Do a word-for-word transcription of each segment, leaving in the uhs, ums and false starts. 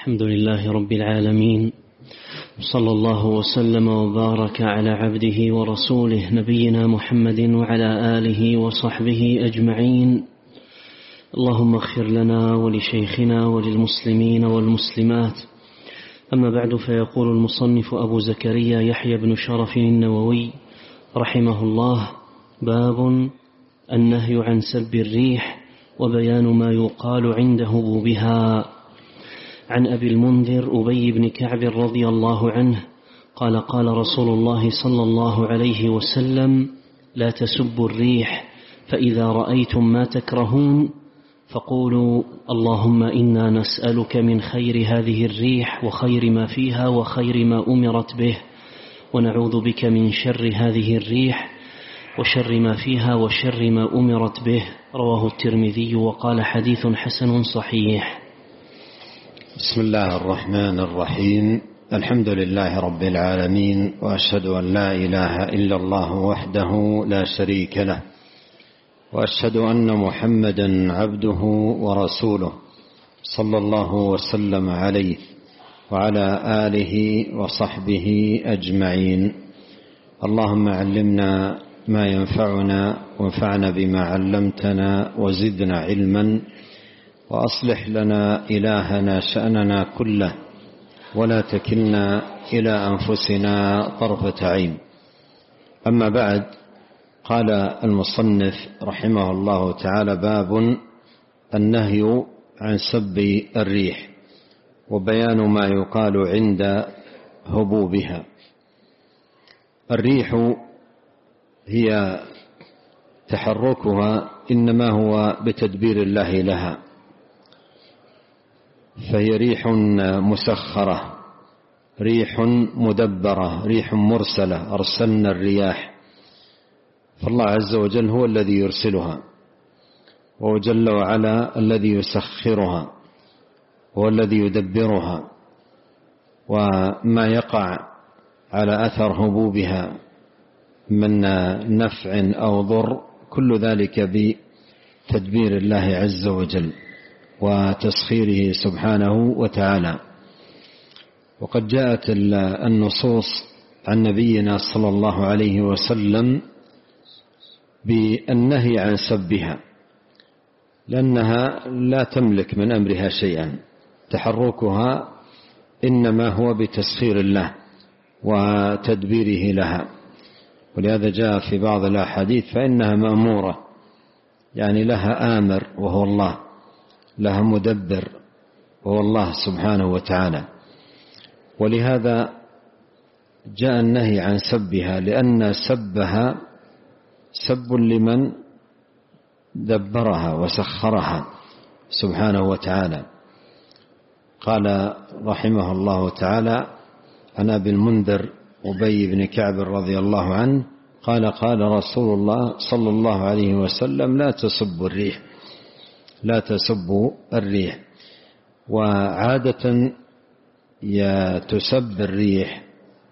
الحمد لله رب العالمين، صلى الله وسلم وبارك على عبده ورسوله نبينا محمد وعلى آله وصحبه أجمعين. اللهم اغفر لنا ولشيخنا وللمسلمين والمسلمات. أما بعد، فيقول المصنف أبو زكريا يحيى بن شرف النووي رحمه الله: باب النهي عن سب الريح وبيان ما يقال عند هبوبها. عن أبي المنذر أبي بن كعب رضي الله عنه قال: قال رسول الله صلى الله عليه وسلم: لا تسبوا الريح، فإذا رأيتم ما تكرهون فقولوا اللهم إنا نسألك من خير هذه الريح وخير ما فيها وخير ما أمرت به، ونعوذ بك من شر هذه الريح وشر ما فيها وشر ما أمرت به. رواه الترمذي وقال: حديث حسن صحيح. بسم الله الرحمن الرحيم. الحمد لله رب العالمين، وأشهد أن لا إله إلا الله وحده لا شريك له، وأشهد أن محمدا عبده ورسوله صلى الله وسلم عليه وعلى آله وصحبه أجمعين. اللهم علمنا ما ينفعنا وانفعنا بما علمتنا وزدنا علما، وأصلح لنا إلهنا شأننا كله، ولا تكلنا إلى أنفسنا طرفة عين. أما بعد، قال المصنف رحمه الله تعالى: باب النهي عن سب الريح وبيان ما يقال عند هبوبها. الريح هي تحركها إنما هو بتدبير الله لها، فهي ريح مسخرة، ريح مدبرة، ريح مرسلة. أرسلنا الرياح، فالله عز وجل هو الذي يرسلها، وهو جل وعلا الذي يسخرها، هو الذي يدبرها. وما يقع على أثر هبوبها من نفع أو ضر كل ذلك بتدبير الله عز وجل وتسخيره سبحانه وتعالى. وقد جاءت النصوص عن نبينا صلى الله عليه وسلم بالنهي عن سبها، لأنها لا تملك من أمرها شيئا، تحركها إنما هو بتسخير الله وتدبيره لها. ولهذا جاء في بعض الأحاديث: فإنها مأمورة، يعني لها آمر وهو الله، لها مدبر وهو الله سبحانه وتعالى. ولهذا جاء النهي عن سبها، لأن سبها سب لمن دبرها وسخرها سبحانه وتعالى. قال رحمه الله تعالى عن أبي المنذر أبي بن كعب رضي الله عنه قال: قال رسول الله صلى الله عليه وسلم: لا تسبوا الريح، لا تسبوا الريح. وعادة تسب الريح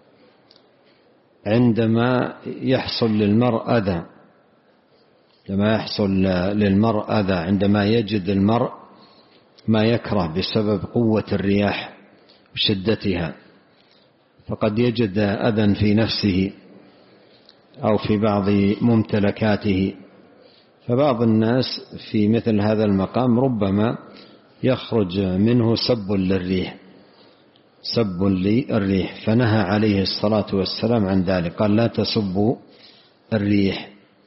عندما يحصل للمرء أذى، لما يحصل للمرء أذى، عندما يجد المرء ما يكره بسبب قوة الرياح وشدتها، فقد يجد أذى في نفسه أو في بعض ممتلكاته. فبعض الناس في مثل هذا المقام ربما يخرج منه سب للريح، سب للريح، فنهى عليه الصلاة والسلام عن ذلك، قال: لا تسبوا الريح.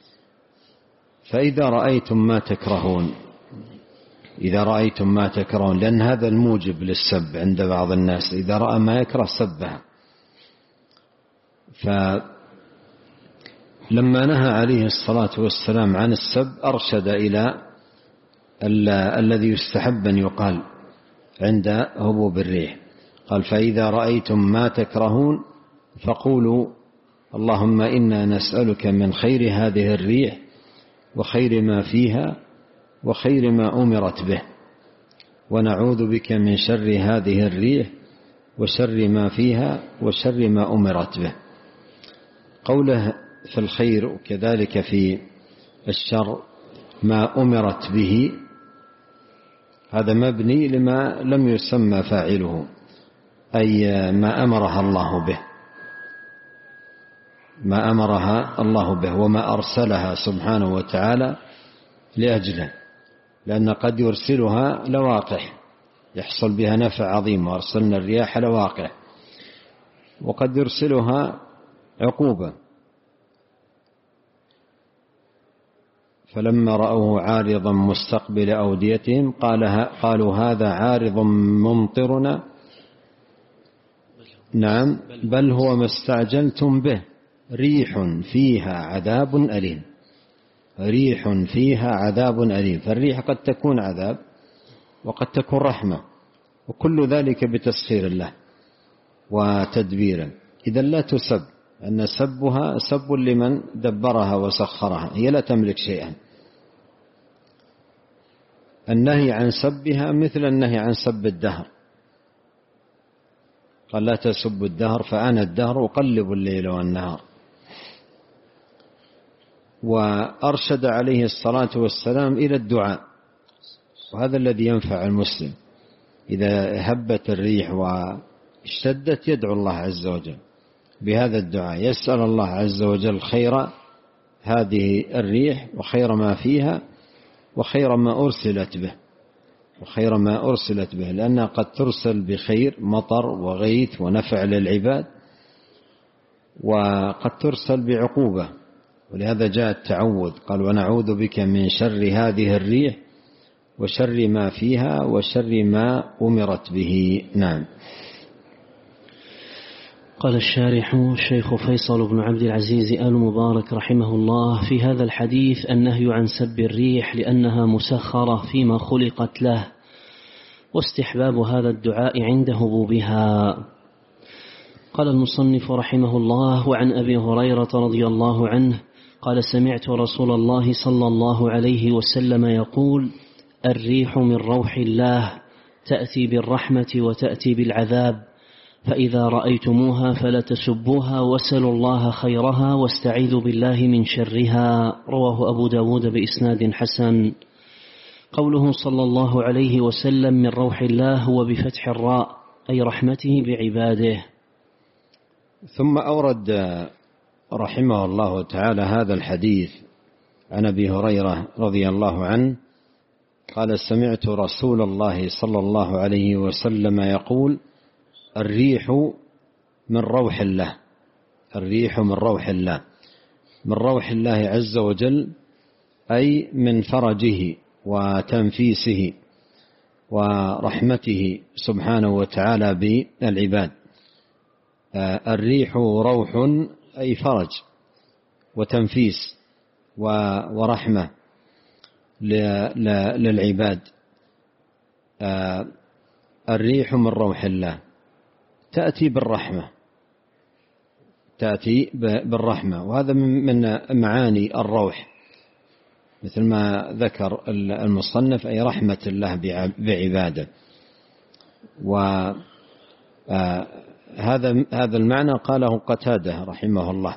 فإذا رأيتم ما تكرهون، إذا رأيتم ما تكرهون، لأن هذا الموجب للسب عند بعض الناس، إذا رأى ما يكره سبها. فلما نهى عليه الصلاة والسلام عن السب أرشد إلى الذي يستحب أن يقال عند هبوب الريح. قال: فإذا رأيتم ما تكرهون فقولوا اللهم إنا نسألك من خير هذه الريح وخير ما فيها وخير ما أمرت به، ونعوذ بك من شر هذه الريح وشر ما فيها وشر ما أمرت به. قوله في الخير وكذلك في الشر ما أمرت به، هذا مبني لما لم يسمى فاعله، أي ما أمرها الله به، ما أمرها الله به وما أرسلها سبحانه وتعالى لأجله، لأن قد يرسلها لواقح يحصل بها نفع عظيم، وأرسلنا الرياح لواقح، وقد يرسلها عقوبة. فلما رأوه عارضا مستقبل أوديتهم قالوا هذا عارض ممطرنا نعم بل هو ما استعجلتم به ريح فيها عذاب أليم. ريح فيها عذاب أليم، فالريح قد تكون عذاب وقد تكون رحمة، وكل ذلك بتسخير الله وتدبيره. إذا لا تسب، أن سبها سب لمن دبرها وسخرها، هي لا تملك شيئا. النهي عن سبها مثل النهي عن سب الدهر، قال لا تسب الدهر فأنا الدهر أقلب الليل والنهار. وأرشد عليه الصلاة والسلام إلى الدعاء، وهذا الذي ينفع المسلم. إذا هبت الريح واشتدت يدعو الله عز وجل بهذا الدعاء، يسأل الله عز وجل خير هذه الريح وخير ما فيها وخير ما أرسلت به وخير ما أرسلت به لأنها قد ترسل بخير، مطر وغيث ونفع للعباد، وقد ترسل بعقوبة، ولهذا جاء التعوذ، قال ونعوذ بك من شر هذه الريح وشر ما فيها وشر ما أمرت به. نعم. قال الشارح الشيخ فيصل بن عبد العزيز آل مبارك رحمه الله: في هذا الحديث النهي عن سب الريح لأنها مسخرة فيما خلقت له، واستحباب هذا الدعاء عند هبوبها. قال المصنف رحمه الله: وعن أبي هريرة رضي الله عنه قال: سمعت رسول الله صلى الله عليه وسلم يقول: الريح من روح الله تأتي بالرحمة وتأتي بالعذاب، فإذا رأيتموها فلا تسبوها واسألوا الله خيرها واستعيذوا بالله من شرها. رواه أبو داود بإسناد حسن. قوله صلى الله عليه وسلم من روح الله هو بفتح الراء، أي رحمته بعباده. ثم أورد رحمه الله تعالى هذا الحديث عن أبي هريرة رضي الله عنه قال: سمعت رسول الله صلى الله عليه وسلم يقول: الريح من روح الله. الريح من روح الله، من روح الله عز وجل، أي من فرجه وتنفيسه ورحمته سبحانه وتعالى بالعباد. الريح روح أي فرج وتنفيس ورحمة للعباد. الريح من روح الله تأتي بالرحمة، تأتي بالرحمة، وهذا من معاني الروح، مثل ما ذكر المصنف، أي رحمة الله بعباده. وهذا هذا المعنى قاله قتادة رحمه الله.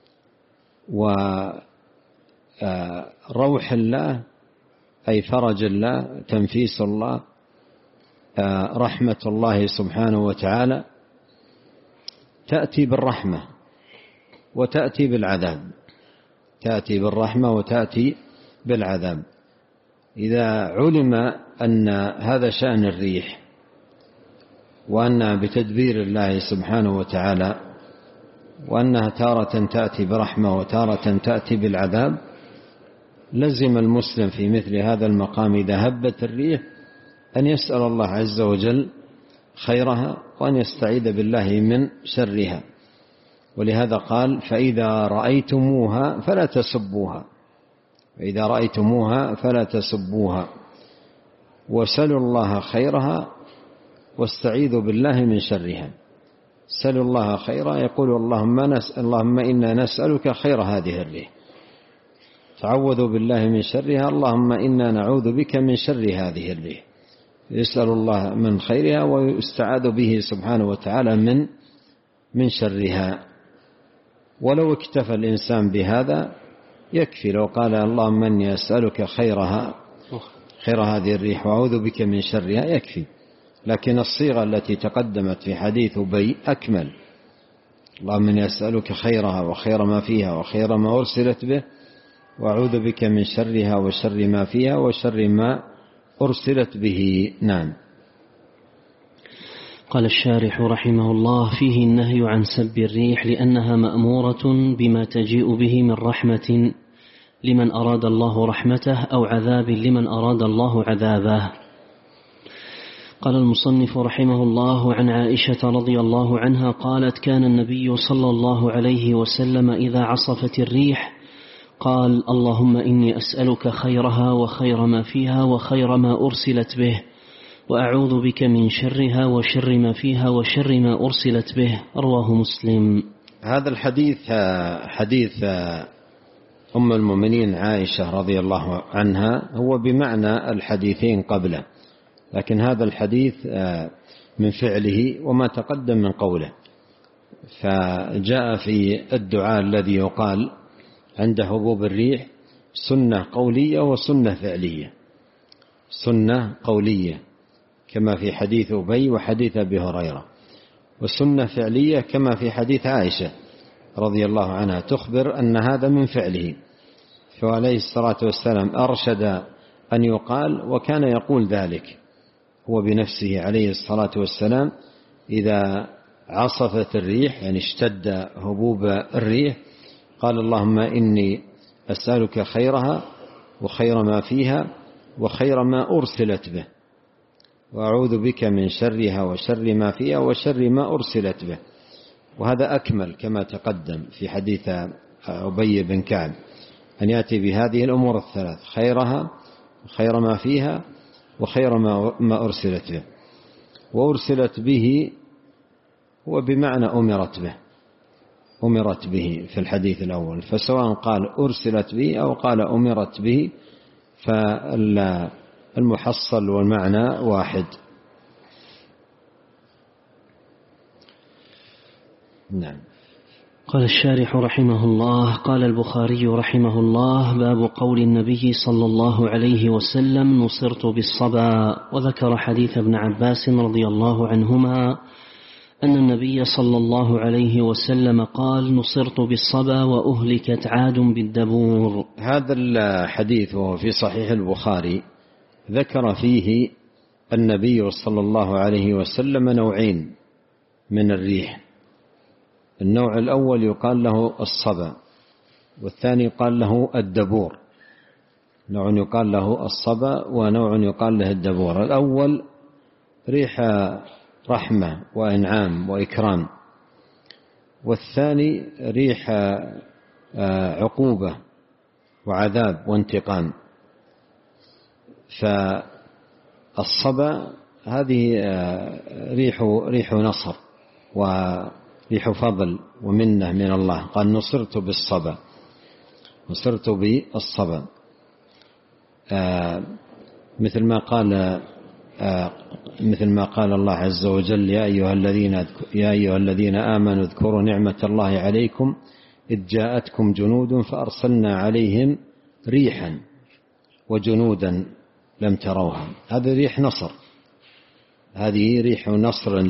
وروح الله أي فرج الله، تنفيس الله، رحمة الله سبحانه وتعالى، تأتي بالرحمة وتأتي بالعذاب، تأتي بالرحمة وتأتي بالعذاب. إذا علم أن هذا شأن الريح، وأنها بتدبير الله سبحانه وتعالى، وأنها تارة تأتي برحمة وتارة تأتي بالعذاب، لزم المسلم في مثل هذا المقام إذا هبت الريح أن يسأل الله عز وجل خيرها وأن يستعيذ بالله من شرها. ولهذا قال: فإذا رأيتموها فلا تسبوها، فإذا رأيتموها فلا تسبوها وسلوا الله خيرها واستعيذوا بالله من شرها. سلوا الله خيرا، يقول اللهم نسأل اللهم إنا نسألك خير هذه الريح. تعوذوا بالله من شرها، اللهم إنا نعوذ بك من شر هذه الريح. يسأل الله من خيرها ويستعاذ به سبحانه وتعالى من من شرها. ولو اكتفى الإنسان بهذا يكفي، لو قال اللهم إني أسألك خيرها خير هذه الريح وأعوذ بك من شرها يكفي. لكن الصيغة التي تقدمت في حديث أبي أكمل: اللهم إني أسألك خيرها وخير ما فيها وخير ما أرسلت به وأعوذ بك من شرها وشر ما فيها وشر ما أرسلت به. نعم. قال الشارح رحمه الله: فيه النهي عن سب الريح لأنها مأمورة بما تجيء به من رحمة لمن أراد الله رحمته أو عذاب لمن أراد الله عذابه. قال المصنف رحمه الله: عن عائشة رضي الله عنها قالت: كان النبي صلى الله عليه وسلم إذا عصفت الريح قال: اللهم إني أسألك خيرها وخير ما فيها وخير ما أرسلت به وأعوذ بك من شرها وشر ما فيها وشر ما أرسلت به. رواه مسلم. هذا الحديث حديث أم المؤمنين عائشة رضي الله عنها هو بمعنى الحديثين قبله، لكن هذا الحديث من فعله وما تقدم من قوله. فجاء في الدعاء الذي يقال عند هبوب الريح سنة قولية وسنة فعلية. سنة قولية كما في حديث أبي وحديث أبي هريرة، والسنة فعلية كما في حديث عائشة رضي الله عنها تخبر أن هذا من فعله. فعليه الصلاة والسلام أرشد أن يقال، وكان يقول ذلك هو بنفسه عليه الصلاة والسلام إذا عصفت الريح، يعني اشتد هبوب الريح، قال: اللهم إني أسألك خيرها وخير ما فيها وخير ما أرسلت به وأعوذ بك من شرها وشر ما فيها وشر ما أرسلت به. وهذا أكمل كما تقدم في حديث أبي بن كعب، أن يأتي بهذه الأمور الثلاث: خيرها وخير ما فيها وخير ما أرسلت به. وأرسلت به هو بمعنى أمرت به، أمرت به في الحديث الأول، فسواء قال أرسلت به أو قال أمرت به فالمحصل والمعنى واحد. نعم. قال الشارح رحمه الله: قال البخاري رحمه الله: باب قول النبي صلى الله عليه وسلم: نصرت بالصبا. وذكر حديث ابن عباس رضي الله عنهما أن النبي صلى الله عليه وسلم قال: نصرت بالصبا وأهلكت عاد بالدبور. هذا الحديث وهو في صحيح البخاري ذكر فيه النبي صلى الله عليه وسلم نوعين من الريح. النوع الأول يقال له الصبا، والثاني يقال له الدبور. نوع يقال له الصبا ونوع يقال له الدبور. الأول ريح رحمة وإنعام وإكرام، والثاني ريح عقوبة وعذاب وانتقام. فالصبا هذه ريح ريح نصر وريح فضل ومنة من الله. قال: نصرت بالصبا، نصرت بالصبا، مثل ما قال مثل ما قال الله عز وجل: يا أيها الذين يا أيها الذين آمنوا اذكروا نعمة الله عليكم إذ جاءتكم جنود فأرسلنا عليهم ريحا وجنودا لم تروها. هذا ريح نصر، هذه ريح نصر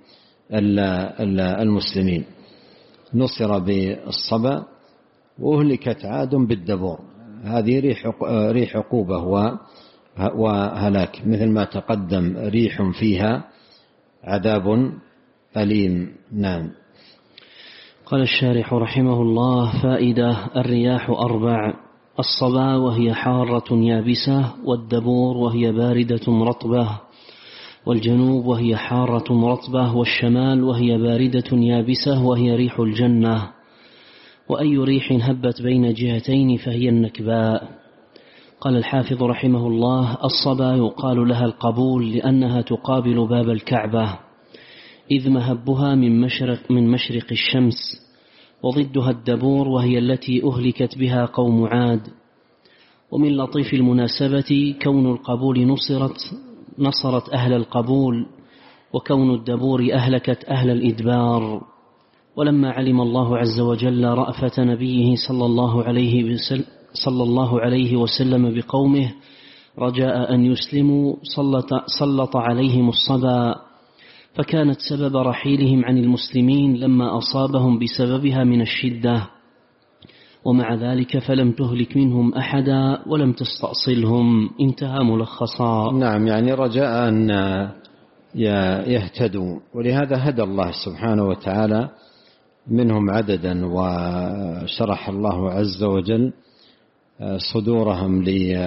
للمسلمين. نصر بالصبا وأهلكت عاد بالدبور. هذه ريح ريح عقوبة وهلاك، مثل ما تقدم ريح فيها عذاب أليم. نعم. قال الشارح رحمه الله: فائدة: الرياح أربع: الصبا وهي حارة يابسة، والدبور وهي باردة رطبة، والجنوب وهي حارة رطبة، والشمال وهي باردة يابسة وهي ريح الجنة. وأي ريح هبت بين جهتين فهي النكباء. قال الحافظ رحمه الله: الصبا يقال لها القبول لأنها تقابل باب الكعبة، إذ مهبها من مشرق, من مشرق الشمس، وضدها الدبور وهي التي أهلكت بها قوم عاد. ومن لطيف المناسبة كون القبول نصرت نصرت أهل القبول، وكون الدبور أهلكت أهل الإدبار. ولما علم الله عز وجل رأفة نبيه صلى الله عليه وسلم صلى الله عليه وسلم بقومه رجاء أن يسلموا سلط, سلط عليهم الصبا، فكانت سبب رحيلهم عن المسلمين لما أصابهم بسببها من الشدة، ومع ذلك فلم تهلك منهم أحدا ولم تستأصلهم. انتهى ملخصا. نعم، يعني رجاء أن يهتدوا، ولهذا هدى الله سبحانه وتعالى منهم عددا، وشرح الله عز وجل صدورهم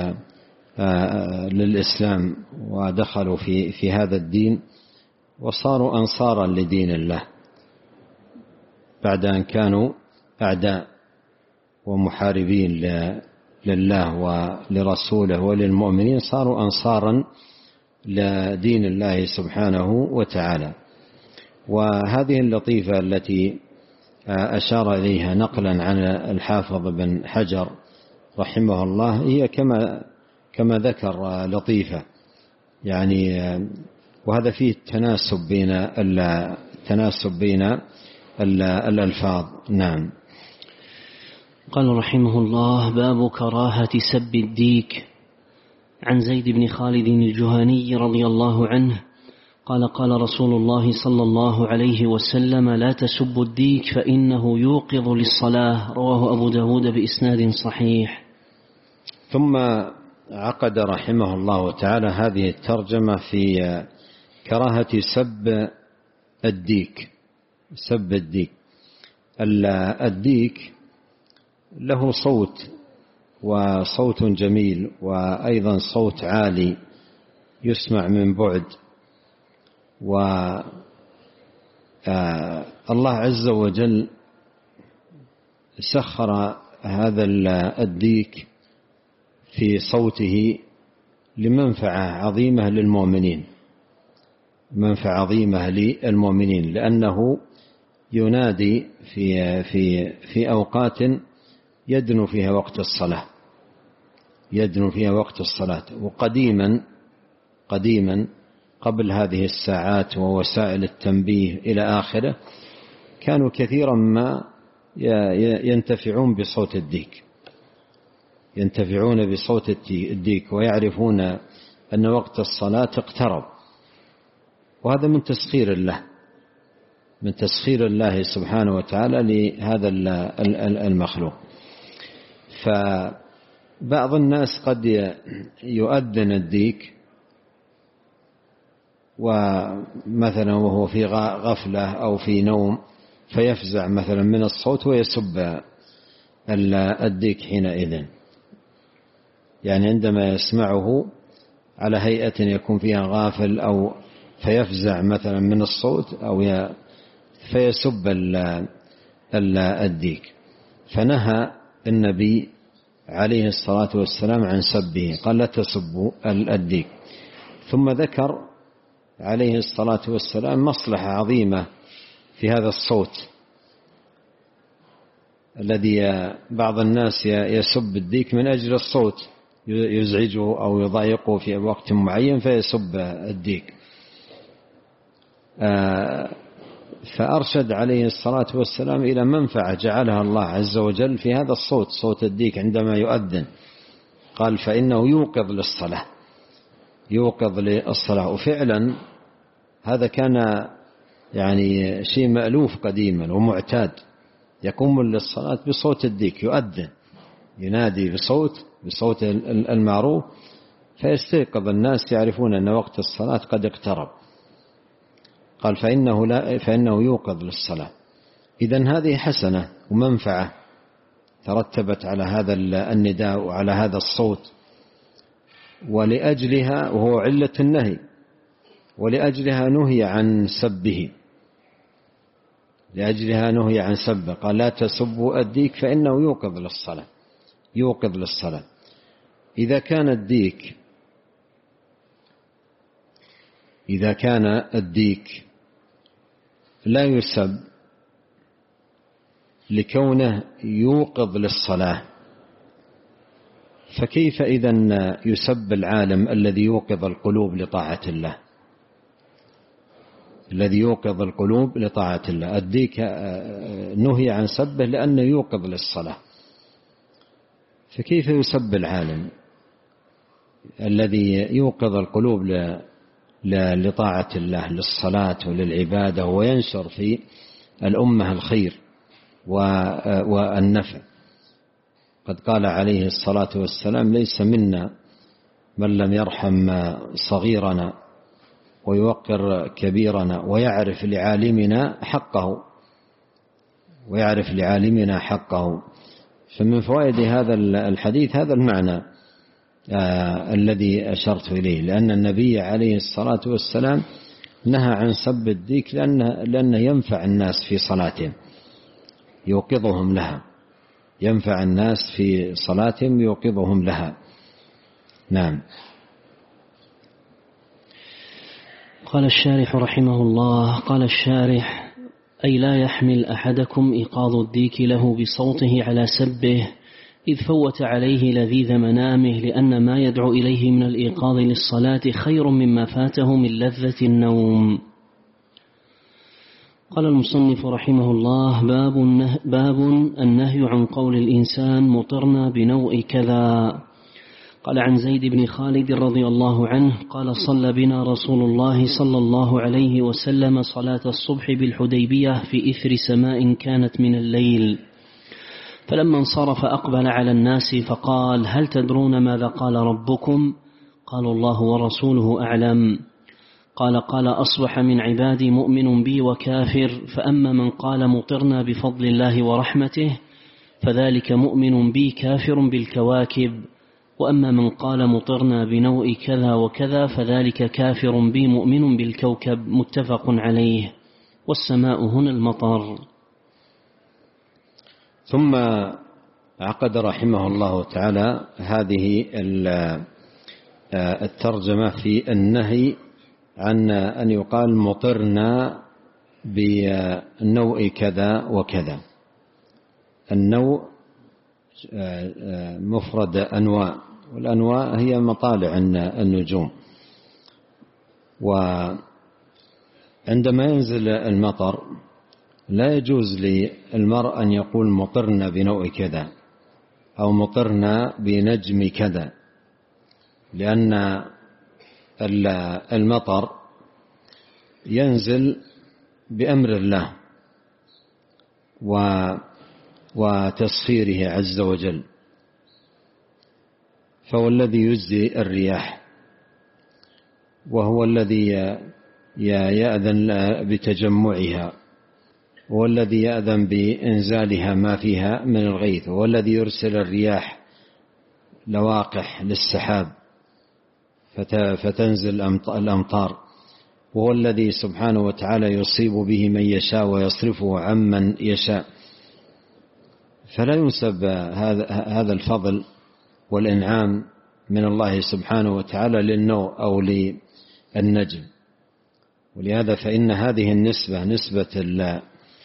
للإسلام ودخلوا في في هذا الدين وصاروا أنصارا لدين الله بعد أن كانوا أعداء ومحاربين لله ولرسوله وللمؤمنين، صاروا أنصارا لدين الله سبحانه وتعالى. وهذه اللطيفة التي أشار إليها نقلا عن الحافظ بن حجر رحمه الله هي كما كما ذكر لطيفة، يعني وهذا فيه التناسب بين التناسب بين الألفاظ. نعم. قال رحمه الله: باب كراهة سب الديك. عن زيد بن خالد الجهني رضي الله عنه قال: قال رسول الله صلى الله عليه وسلم: لا تسبوا الديك فإنه يوقظ للصلاة. رواه أبو داود بإسناد صحيح. ثم عقد رحمه الله تعالى هذه الترجمة في كراهة سب الديك. سب الديك، الديك له صوت، وصوت جميل، وأيضا صوت عالي يسمع من بعد، والله عز وجل سخر هذا الديك في صوته لمنفعة عظيمة للمؤمنين، منفعة عظيمة للمؤمنين، لأنه ينادي في في في أوقات يدنو فيها وقت الصلاة، يدنو فيها وقت الصلاة. وقديما قديما قبل هذه الساعات ووسائل التنبيه إلى آخره كانوا كثيرا ما ينتفعون بصوت الديك، ينتفعون بصوت الديك ويعرفون أن وقت الصلاة اقترب، وهذا من تسخير الله، من تسخير الله سبحانه وتعالى لهذا المخلوق. فبعض الناس قد يؤذن الديك ومثلا وهو في غفلة أو في نوم فيفزع مثلا من الصوت ويسب الديك حينئذ، يعني عندما يسمعه على هيئة يكون فيها غافل أو فيفزع مثلا من الصوت أو فيسب الديك. فنهى النبي عليه الصلاة والسلام عن سبه، قال: لا تسبوا الديك. ثم ذكر عليه الصلاة والسلام مصلحة عظيمة في هذا الصوت الذي بعض الناس يسب الديك من أجل الصوت، يزعجه أو يضايقه في وقت معين فيسب الديك. فأرشد عليه الصلاة والسلام إلى منفعة جعلها الله عز وجل في هذا الصوت، صوت الديك عندما يؤذن. قال: فإنه يوقظ للصلاة، يوقظ للصلاة. وفعلا هذا كان يعني شيء مألوف قديما ومعتاد، يقوم للصلاة بصوت الديك، يؤذن ينادي بصوت بصوت المعروف فيستيقظ الناس، يعرفون أن وقت الصلاة قد اقترب. قال: فإنه, لا فإنه يوقظ للصلاة. إذن هذه حسنة ومنفعة ترتبت على هذا النداء وعلى هذا الصوت، ولأجلها وهو علة النهي، ولأجلها نهي عن سبه، لأجلها نهي عن سبه. قال: لا تسبوا الديك فإنه يوقظ للصلاة، يوقظ للصلاة. إذا كان الديك إذا كان الديك لا يسب لكونه يوقظ للصلاة، فكيف إذن يسب العالم الذي يوقظ القلوب لطاعة الله، الذي يوقظ القلوب لطاعة الله؟ الديك نهي عن سبه لأنه يوقظ للصلاة، فكيف يسب العالم؟ الذي يوقظ القلوب لطاعة الله، للصلاة وللعبادة، وينشر في الأمة الخير والنفع. قد قال عليه الصلاة والسلام: ليس منا من لم يرحم صغيرنا ويوقر كبيرنا ويعرف لعالمنا حقه ويعرف لعالمنا حقه. فمن فوائد هذا الحديث هذا المعنى آه الذي أشرت إليه، لأن النبي عليه الصلاة والسلام نهى عن سب الديك لأنه, لأنه ينفع الناس في صلاتهم، يوقظهم لها، ينفع الناس في صلاتهم يوقظهم لها. نعم. قال الشارح رحمه الله: قال الشارح: أي لا يحمل أحدكم إيقاظ الديك له بصوته على سبه، إذ فوت عليه لذيذ منامه، لأن ما يدعو إليه من الإيقاظ للصلاة خير مما فاته من لذة النوم. قال المصنف رحمه الله: باب النهي, باب النهي عن قول الإنسان مطرنا بنوء كذا. قال عن زيد بن خالد رضي الله عنه قال: صلى بنا رسول الله صلى الله عليه وسلم صلاة الصبح بالحديبية في إثر سماء كانت من الليل، فلما انصرف أقبل على الناس فقال: هل تدرون ماذا قال ربكم؟ قالوا: الله ورسوله أعلم. قال: قال: أصبح من عبادي مؤمن بي وكافر، فأما من قال مطرنا بفضل الله ورحمته فذلك مؤمن بي كافر بالكواكب، وأما من قال مطرنا بنوء كذا وكذا فذلك كافر بي مؤمن بالكوكب. متفق عليه. والسماء هنا المطر. ثم عقد رحمه الله تعالى هذه الترجمة في النهي عن أن يقال مطرنا بنوء كذا وكذا. النوء مفرد أنواء، والأنواء هي مطالع النجوم. وعندما ينزل المطر لا يجوز للمرء أن يقول مطرنا بنوء كذا أو مطرنا بنجم كذا، لأن المطر ينزل بأمر الله وتصفيره عز وجل، فهو الذي يجزي الرياح، وهو الذي يأذن بتجمعها، هو الذي يأذن بإنزالها ما فيها من الغيث، هو الذي يرسل الرياح لواقح للسحاب فتنزل الأمطار، وهو الذي سبحانه وتعالى يصيب به من يشاء ويصرفه عمن يشاء. فلا ينسب هذا الفضل والإنعام من الله سبحانه وتعالى للنوء أو للنجم. ولهذا فإن هذه النسبة نسبة ال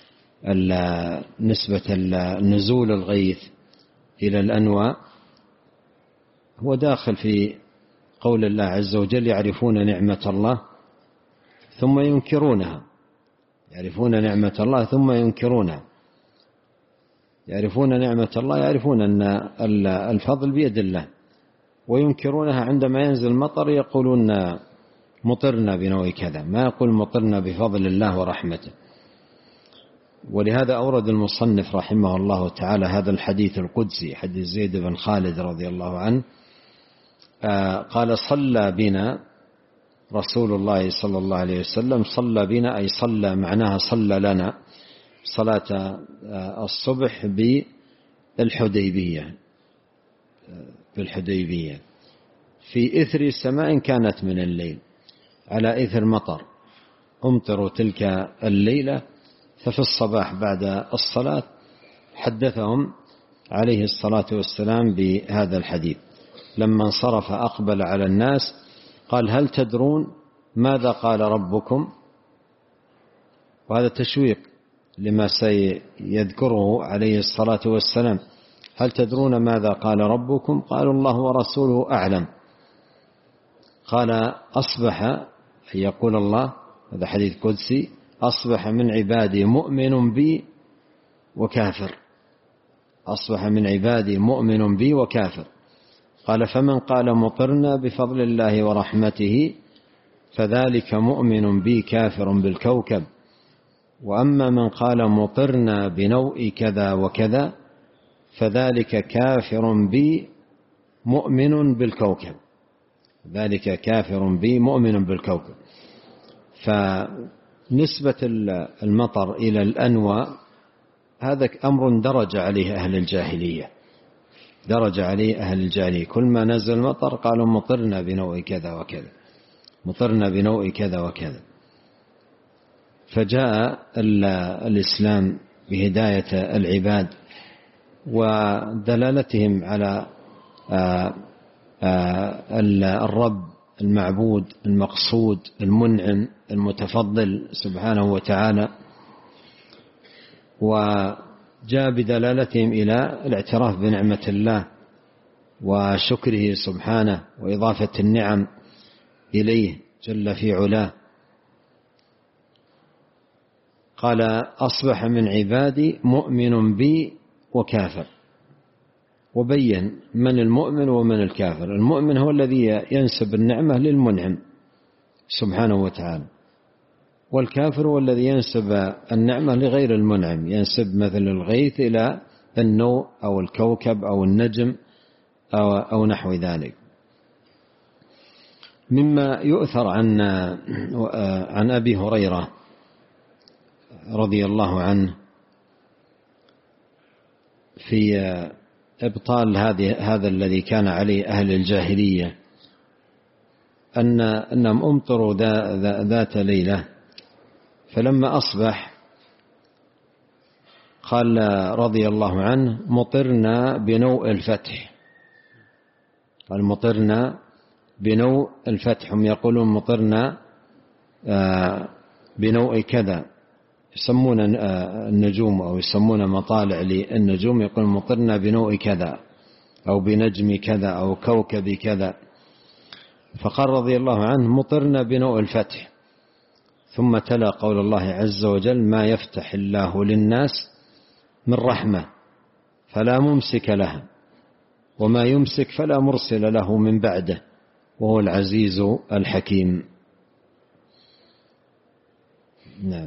نسبة نزول الغيث إلى الأنواء هو داخل في قول الله عز وجل: يعرفون نعمة الله ثم ينكرونها. يعرفون نعمة الله ثم ينكرونها. يعرفون نعمة الله، يعرفون أن الفضل بيد الله، وينكرونها عندما ينزل المطر يقولون مطرنا بنوء كذا، ما يقول مطرنا بفضل الله ورحمته. ولهذا أورد المصنف رحمه الله تعالى هذا الحديث القدسي، حديث زيد بن خالد رضي الله عنه قال: صلى بنا رسول الله صلى الله عليه وسلم. صلى بنا أي صلى، معناها صلى لنا صلاة الصبح بالحديبية بالحديبية في إثر سماء كانت من الليل، على إثر مطر أمطروا تلك الليلة. ففي الصباح بعد الصلاة حدثهم عليه الصلاة والسلام بهذا الحديث. لما انصرف أقبل على الناس قال: هل تدرون ماذا قال ربكم؟ وهذا تشويق لما سيذكره عليه الصلاة والسلام. هل تدرون ماذا قال ربكم؟ قالوا: الله ورسوله أعلم. قال: أصبح، يقول الله، هذا حديث قدسي، أصبح من عبادي مؤمن بي وكافر. أصبح من عبادي مؤمن بي وكافر. قال فمن قال مطرنا بفضل الله ورحمته فذلك مؤمن بي كافر بالكوكب، وأما من قال مطرنا بنوء كذا وكذا فذلك كافر بي مؤمن بالكوكب، ذلك كافر بي مؤمن بالكوكب. فنسبة المطر إلى الأنواء هذا أمر درج عليه أهل الجاهلية، درج عليه أهل الجاهلية، كل ما نزل مطر قالوا مطرنا بنوء كذا وكذا، مطرنا بنوء كذا وكذا. فجاء الإسلام بهداية العباد ودلالتهم على الرب المعبود المقصود المنعم المتفضل سبحانه وتعالى، وجاء بدلالتهم إلى الاعتراف بنعمة الله وشكره سبحانه وإضافة النعم إليه جل في علاه. قال أصبح من عبادي مؤمن بي وكافر، وبين من المؤمن ومن الكافر. المؤمن هو الذي ينسب النعمة للمنعم سبحانه وتعالى، والكافر هو الذي ينسب النعمة لغير المنعم، ينسب مثل الغيث إلى النوء أو الكوكب أو النجم أو, أو نحو ذلك. مما يؤثر عن عن أبي هريرة رضي الله عنه في إبطال هذه هذا الذي كان عليه أهل الجاهلية، أن أنهم أمطروا ذات ليلة، فلما أصبح قال رضي الله عنه مطرنا بنوء الفتح، قال مطرنا بنوء الفتح. هم يقولون مطرنا بنوء كذا، يسمون النجوم أو يسمون مطالع للنجوم، يقول مطرنا بنوء كذا أو بنجم كذا أو كوكب كذا. فقال رضي الله عنه مطرنا بنوء الفتح، ثم تلا قول الله عز وجل ما يفتح الله للناس من رحمة فلا ممسك لها وما يمسك فلا مرسل له من بعده وهو العزيز الحكيم. نعم.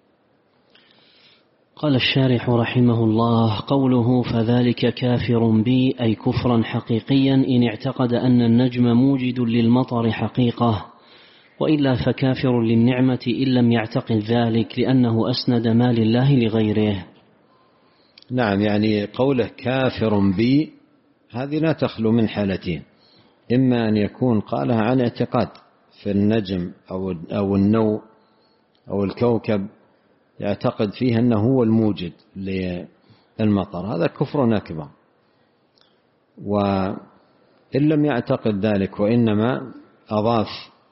قال الشارح رحمه الله قوله فذلك كافر بي أي كفرا حقيقيا إن اعتقد أن النجم موجد للمطر حقيقة، وإلا فكافر للنعمة إن لم يعتقد ذلك لأنه أسند ما لله لغيره. نعم، يعني قوله كافر بي هذه لا تخلو من حالتين، إما أن يكون قالها عن اعتقاد في النجم أو أو النوء أو الكوكب يعتقد فيه أنه هو الموجد للمطر، هذا كفر أكبر. وإن لم يعتقد ذلك وإنما أضاف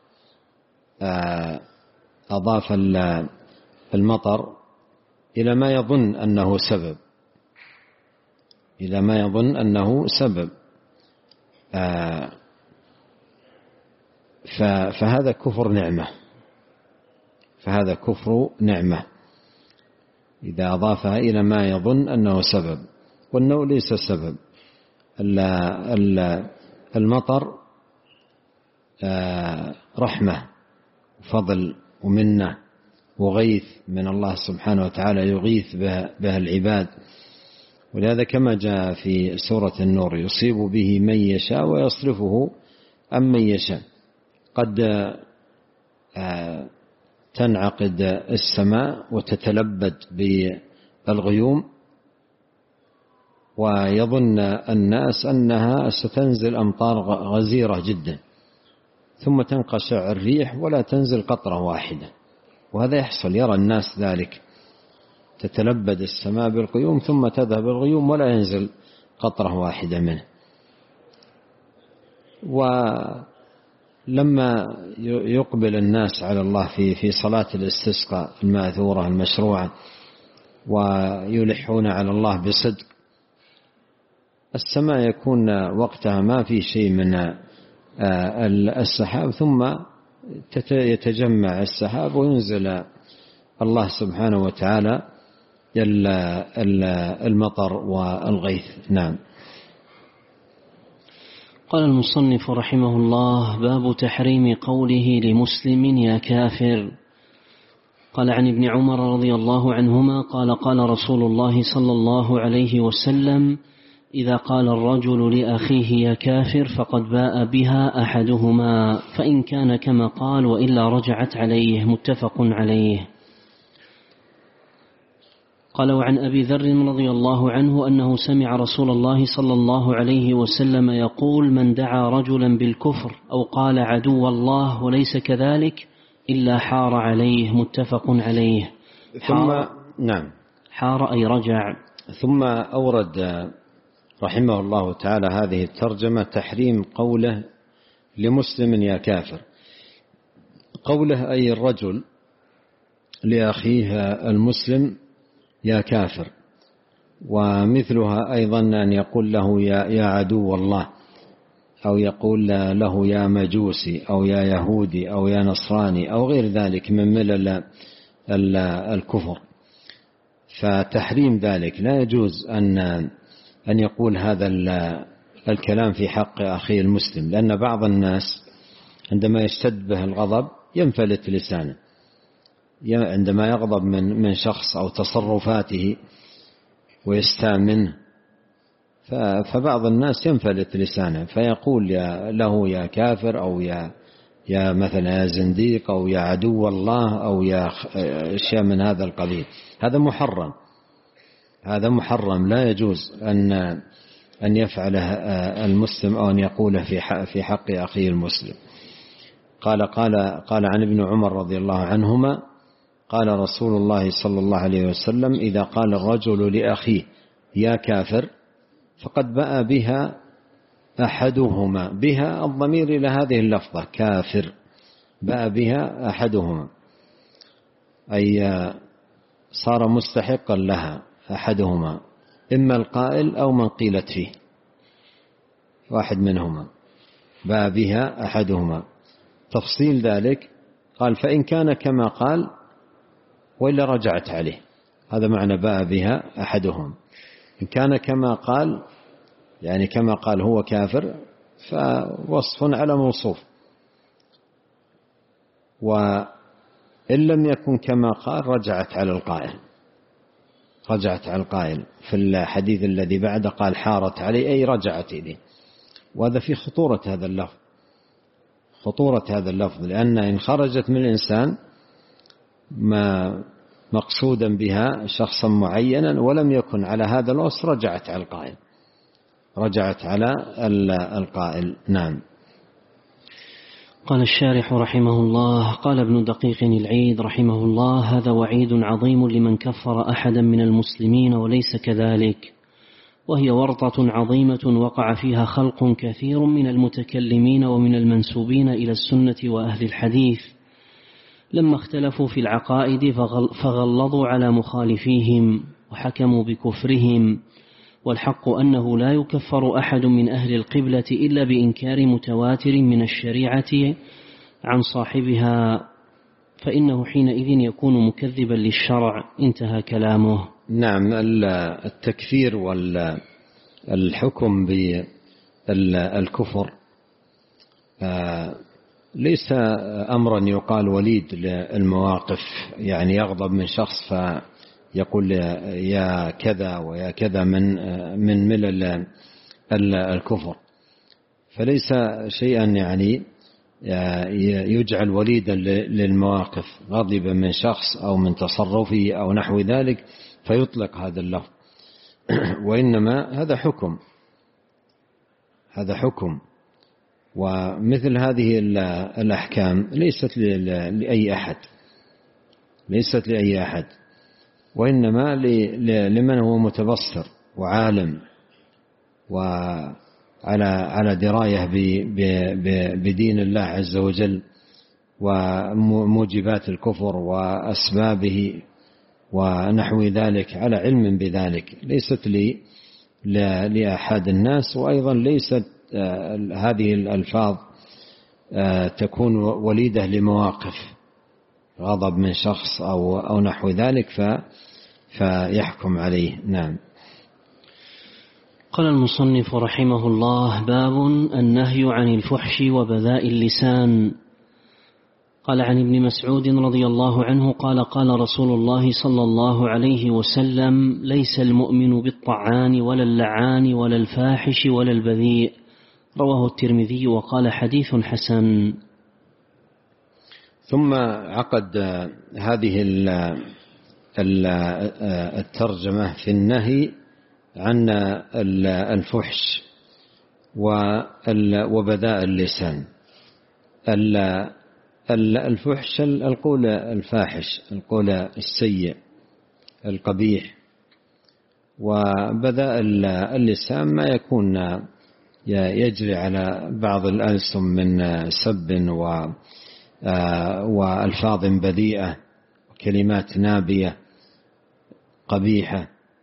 أضاف المطر إلى ما يظن أنه سبب، إلى ما يظن أنه سبب فهذا كفر نعمة، فهذا كفر نعمة إذا أضافها إلى ما يظن أنه سبب، والنوء ليس سبب. المطر رحمة وفضل ومنة وغيث من الله سبحانه وتعالى يغيث بها العباد، ولهذا كما جاء في سورة النور يصيب به من يشاء ويصرفه عن من يشاء. قد تنعقد السماء وتتلبد بالغيوم ويظن الناس أنها ستنزل أمطار غزيرة جدا، ثم تنقشع الريح ولا تنزل قطرة واحدة، وهذا يحصل، يرى الناس ذلك، تتلبد السماء بالغيوم ثم تذهب الغيوم ولا ينزل قطرة واحدة منه. ولما يقبل الناس على الله في في صلاة الاستسقاء الماثورة المشروعة ويلحون على الله بصدق، السماء يكون وقتها ما في شيء من السحاب، ثم يتجمع السحاب وينزل الله سبحانه وتعالى المطر والغيث. نعم. قال المصنف رحمه الله: باب تحريم قوله لمسلم يا كافر. قال عن ابن عمر رضي الله عنهما قال قال رسول الله صلى الله عليه وسلم: إذا قال الرجل لأخيه يا كافر فقد باء بها أحدهما، فإن كان كما قال وإلا رجعت عليه. متفق عليه. قال وعن أبي ذر رضي الله عنه أنه سمع رسول الله صلى الله عليه وسلم يقول: من دعا رجلا بالكفر أو قال عدو الله وليس كذلك إلا حار عليه. متفق عليه. ثم نعم حار أي رجع. ثم أورد رحمه الله تعالى هذه الترجمة: تحريم قوله لمسلم يا كافر. قوله أي الرجل لأخيه المسلم يا كافر، ومثلها أيضا أن يقول له يا, يا عدو الله، أو يقول له يا مجوسي أو يا يهودي أو يا نصراني أو غير ذلك من ملل الكفر. فتحريم ذلك لا يجوز أن أن يقول هذا الكلام في حق أخيه المسلم، لأن بعض الناس عندما يشتد به الغضب ينفلت لسانه، عندما يغضب من من شخص أو تصرفاته ويستاء منه، فبعض الناس ينفلت لسانه فيقول يا له يا كافر أو يا يا مثلا يا زنديق أو يا عدو الله أو يا أشياء من هذا القبيل. هذا محرم، هذا محرم، لا يجوز أن أن يفعله المسلم أو أن يقوله في حق في حق أخيه المسلم. قال قال قال عن ابن عمر رضي الله عنهما قال رسول الله صلى الله عليه وسلم: إذا قال الرجل لأخيه يا كافر فقد باء بها أحدهما. بها الضمير إلى هذه اللفظة كافر، باء بها أحدهما، أي صار مستحقا لها أحدهما، إما القائل أو من قيلت فيه، واحد منهما باء بها أحدهما. تفصيل ذلك قال: فإن كان كما قال وإلا رجعت عليه. هذا معنى باء بها أحدهم. إن كان كما قال يعني كما قال هو كافر، فوصف على موصوف، وإن لم يكن كما قال رجعت على القائل، رجعت على القائل. في الحديث الذي بعده قال حارت عليه، أي رجعت إليه. وهذا في خطورة هذا اللفظ، خطورة هذا اللفظ، لأن إن خرجت من الإنسان ما مقصودا بها شخصا معينا ولم يكن على هذا الوصف رجعت على القائل، رجعت على القائل. نعم. قال الشارح رحمه الله: قال ابن دقيق العيد رحمه الله: هذا وعيد عظيم لمن كفر أحدا من المسلمين وليس كذلك، وهي ورطة عظيمة وقع فيها خلق كثير من المتكلمين ومن المنسوبين إلى السنة وأهل الحديث، لما اختلفوا في العقائد فغلظوا على مخالفيهم وحكموا بكفرهم، والحق أنه لا يكفر أحد من أهل القبلة إلا بإنكار متواتر من الشريعة عن صاحبها، فإنه حينئذ يكون مكذبا للشرع. انتهى كلامه. نعم. التكفير والحكم بالكفر ليس أمرا يقال وليد للمواقف، يعني يغضب من شخص فيقول يا كذا ويا كذا من من ملل الكفر، فليس شيئا يعني يجعل وليدا للمواقف، غضب من شخص أو من تصرفه أو نحو ذلك فيطلق هذا اللفظ، وإنما هذا حكم، هذا حكم. ومثل هذه الأحكام ليست لأي أحد، ليست لأي أحد، وإنما لمن هو متبصر وعالم وعلى على دراية بدين الله عز وجل وموجبات الكفر وأسبابه ونحو ذلك، على علم بذلك. ليست لي لأحد الناس، وأيضا ليست هذه الألفاظ تكون وليدة لمواقف غضب من شخص أو أو نحو ذلك فيحكم عليه. نعم. قال المصنف رحمه الله: باب النهي عن الفحش وبذاء اللسان. قال عن ابن مسعود رضي الله عنه قال: قال رسول الله صلى الله عليه وسلم: ليس المؤمن بالطعان ولا اللعان ولا الفاحش ولا البذيء. رواه الترمذي وقال: حديث حسن. ثم عقد هذه الترجمة في النهي عن الفحش وبذاء اللسان. الفحش القول الفاحش، القول السيء القبيح، وبذاء اللسان ما يكون يجري على بعض الألسن من سب وألفاظ بذيئة وكلمات نابية قبيحة.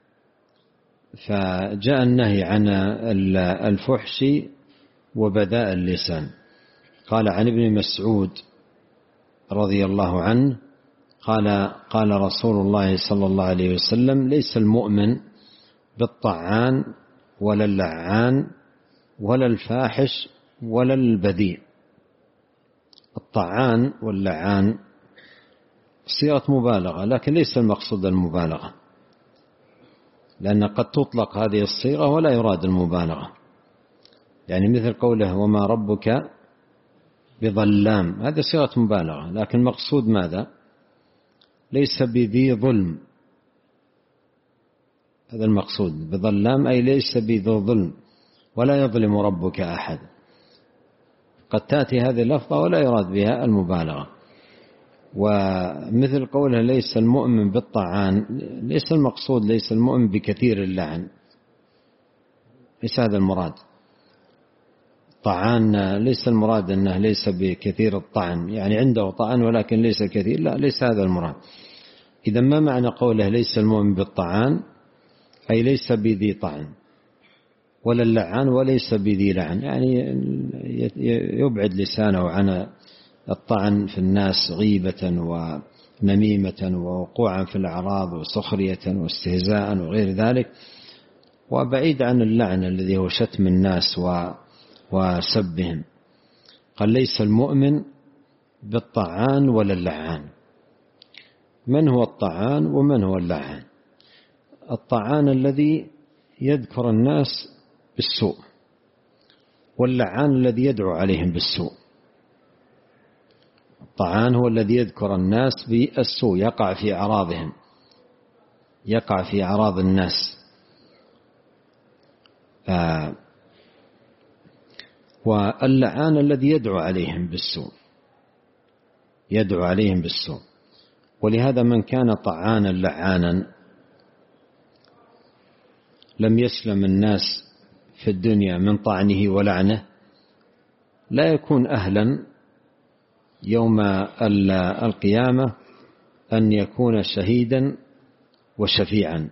فجاء النهي عن الفحش وبذاء اللسان. قال عن ابن مسعود رضي الله عنه قال: قال رسول الله صلى الله عليه وسلم: ليس المؤمن بالطعان ولا اللعان ولا الفاحش ولا البذيء. الطعان واللعان صيغة مبالغة، لكن ليس المقصود المبالغة، لأن قد تطلق هذه الصيغة ولا يراد المبالغة، يعني مثل قوله: وما ربك بظلام، هذه صيغة مبالغة، لكن مقصود ماذا؟ ليس بذي ظلم، هذا المقصود. بظلام أي ليس بذو ظلم، ولا يظلم ربك أحد. قد تأتي هذه اللفظة ولا يراد بها المبالغة. ومثل قوله: ليس المؤمن بالطعان، ليس المقصود ليس المؤمن بكثير اللعن، ليس هذا المراد. طعان ليس المراد أنه ليس بكثير الطعن، يعني عنده طعن ولكن ليس كثير، لا، ليس هذا المراد. إذا ما معنى قوله ليس المؤمن بالطعان؟ أي ليس بذي طعن، ولا اللعان وليس بذي لعن، يعني يبعد لسانه عن الطعن في الناس غيبة ونميمة ووقوعا في الأعراض وسخرية واستهزاء وغير ذلك، وبعيد عن اللعن الذي هو شتم الناس وسبهم. قال: ليس المؤمن بالطعان ولا اللعان. من هو الطعان ومن هو اللعان؟ الطعان الذي يذكر الناس بالسوء، واللعان الذي يدعو عليهم بالسوء. الطعان هو الذي يذكر الناس بالسوء، يقع في أعراضهم، يقع في أعراض الناس. آه واللعان الذي يدعو عليهم بالسوء، يدعو عليهم بالسوء. ولهذا من كان طعانا لعانا لم يسلم الناس في الدنيا من طعنه ولعنه، لا يكون أهلا يوم القيامة أن يكون شهيدا وشفيعا.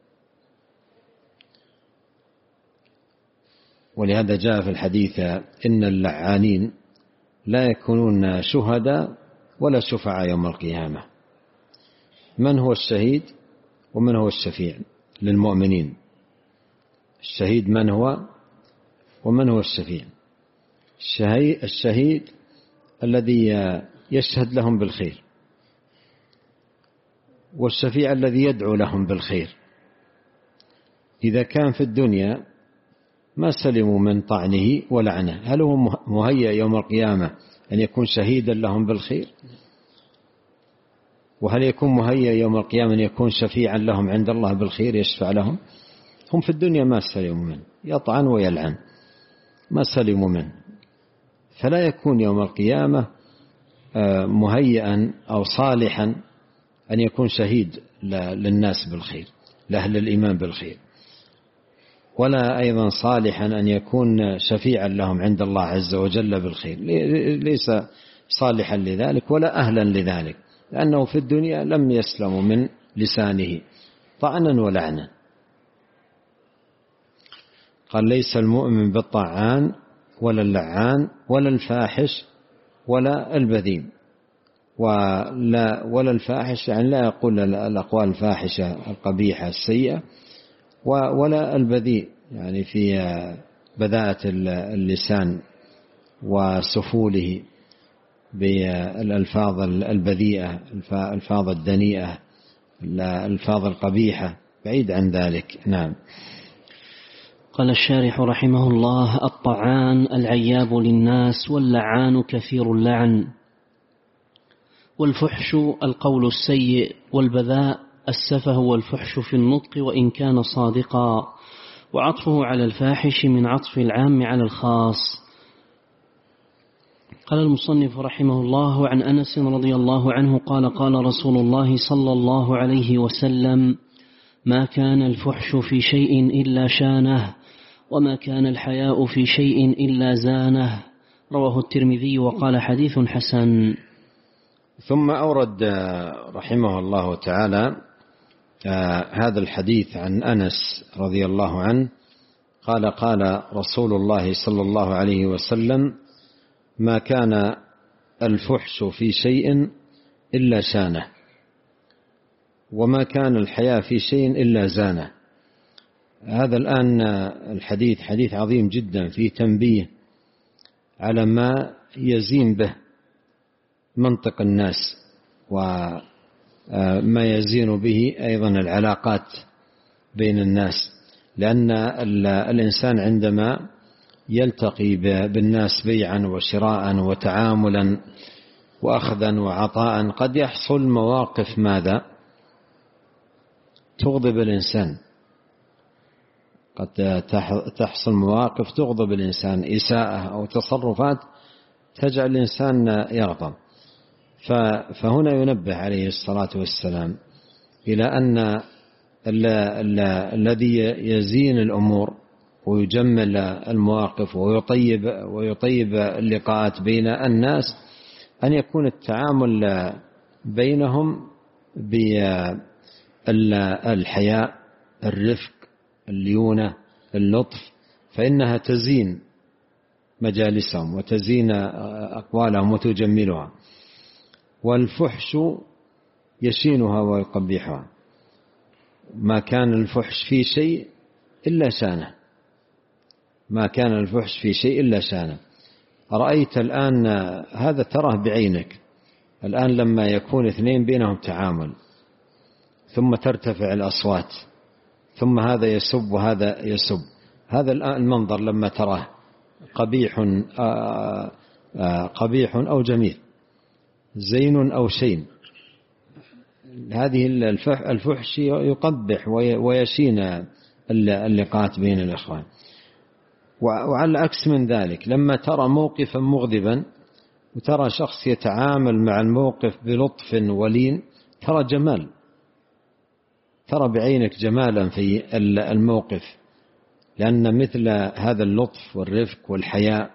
ولهذا جاء في الحديث: إن اللعانين لا يكونون شهداء ولا شفعاء يوم القيامة. من هو الشهيد ومن هو الشفيع للمؤمنين؟ الشهيد من هو ومن هو الشفيع؟ الشهيد الذي يشهد لهم بالخير، والشفيع الذي يدعو لهم بالخير. إذا كان في الدنيا ما سلموا من طعنه ولعنه، هل هو مهيأ يوم القيامة أن يكون شهيدا لهم بالخير؟ وهل يكون مهيأ يوم القيامة أن يكون شفيعا لهم عند الله بالخير، يشفع لهم؟ هم في الدنيا ما سلموا منه، يطعن ويلعن، ما سلموا منه. فلا يكون يوم القيامة مهيئا أو صالحا أن يكون شهيد للناس بالخير، لأهل الإيمان بالخير، ولا أيضا صالحا أن يكون شفيعا لهم عند الله عز وجل بالخير. ليس صالحا لذلك ولا أهلا لذلك، لأنه في الدنيا لم يسلم من لسانه طعنا ولعنا. قال: ليس المؤمن بالطعان ولا اللعان ولا الفاحش ولا البذيء. ولا, ولا الفاحش يعني لا يقول الأقوال الفاحشة القبيحة السيئة، ولا البذيء يعني في بذاءة اللسان وسفوله بالألفاظ البذيئة، الألفاظ الدنيئة، الألفاظ القبيحة، بعيد عن ذلك. نعم. قال الشارح رحمه الله: الطعان العياب للناس، واللعان كثير اللعن، والفحش القول السيء، والبذاء السفه والفحش في النطق وإن كان صادقا، وعطفه على الفاحش من عطف العام على الخاص. قال المصنف رحمه الله: عن أنس رضي الله عنه قال: قال رسول الله صلى الله عليه وسلم: ما كان الفحش في شيء إلا شانه، وما كان الحياء في شيء إلا زانه. رواه الترمذي وقال: حديث حسن. ثم أورد رحمه الله تعالى هذا الحديث عن أنس رضي الله عنه قال: قال رسول الله صلى الله عليه وسلم: ما كان الفحش في شيء إلا شانه، وما كان الحياء في شيء إلا زانه. هذا الآن الحديث حديث عظيم جدا، فيه تنبيه على ما يزين به منطق الناس، وما يزين به أيضا العلاقات بين الناس، لأن الإنسان عندما يلتقي بالناس بيعا وشراء وتعاملا وأخذا وعطاء قد يحصل مواقف ماذا تغضب الإنسان، قد تحصل مواقف تغضب الإنسان، إساءة أو تصرفات تجعل الإنسان يغضب. فهنا ينبه عليه الصلاة والسلام إلى أن الذي يزين الأمور ويجمل المواقف ويطيب ويطيب اللقاءات بين الناس أن يكون التعامل بينهم بالحياء، الرفق، الليونة، اللطف، فإنها تزين مجالسهم وتزين أقوالهم وتجملها. والفحش يشينها ويقبحها. ما كان الفحش في شيء إلا شانه، ما كان الفحش في شيء إلا شانه. رأيت الآن هذا تراه بعينك الآن لما يكون اثنين بينهم تعامل ثم ترتفع الأصوات ثم هذا يسب وهذا يسب، هذا المنظر لما تراه قبيح قبيح أو جميل، زين أو شين، هذه الفحش يقبح ويشين اللقاءات بين الإخوان. وعلى عكس من ذلك لما ترى موقفا مغضبا وترى شخص يتعامل مع الموقف بلطف ولين ترى جمال، ترى بعينك جمالا في الموقف، لأن مثل هذا اللطف والرفق والحياء،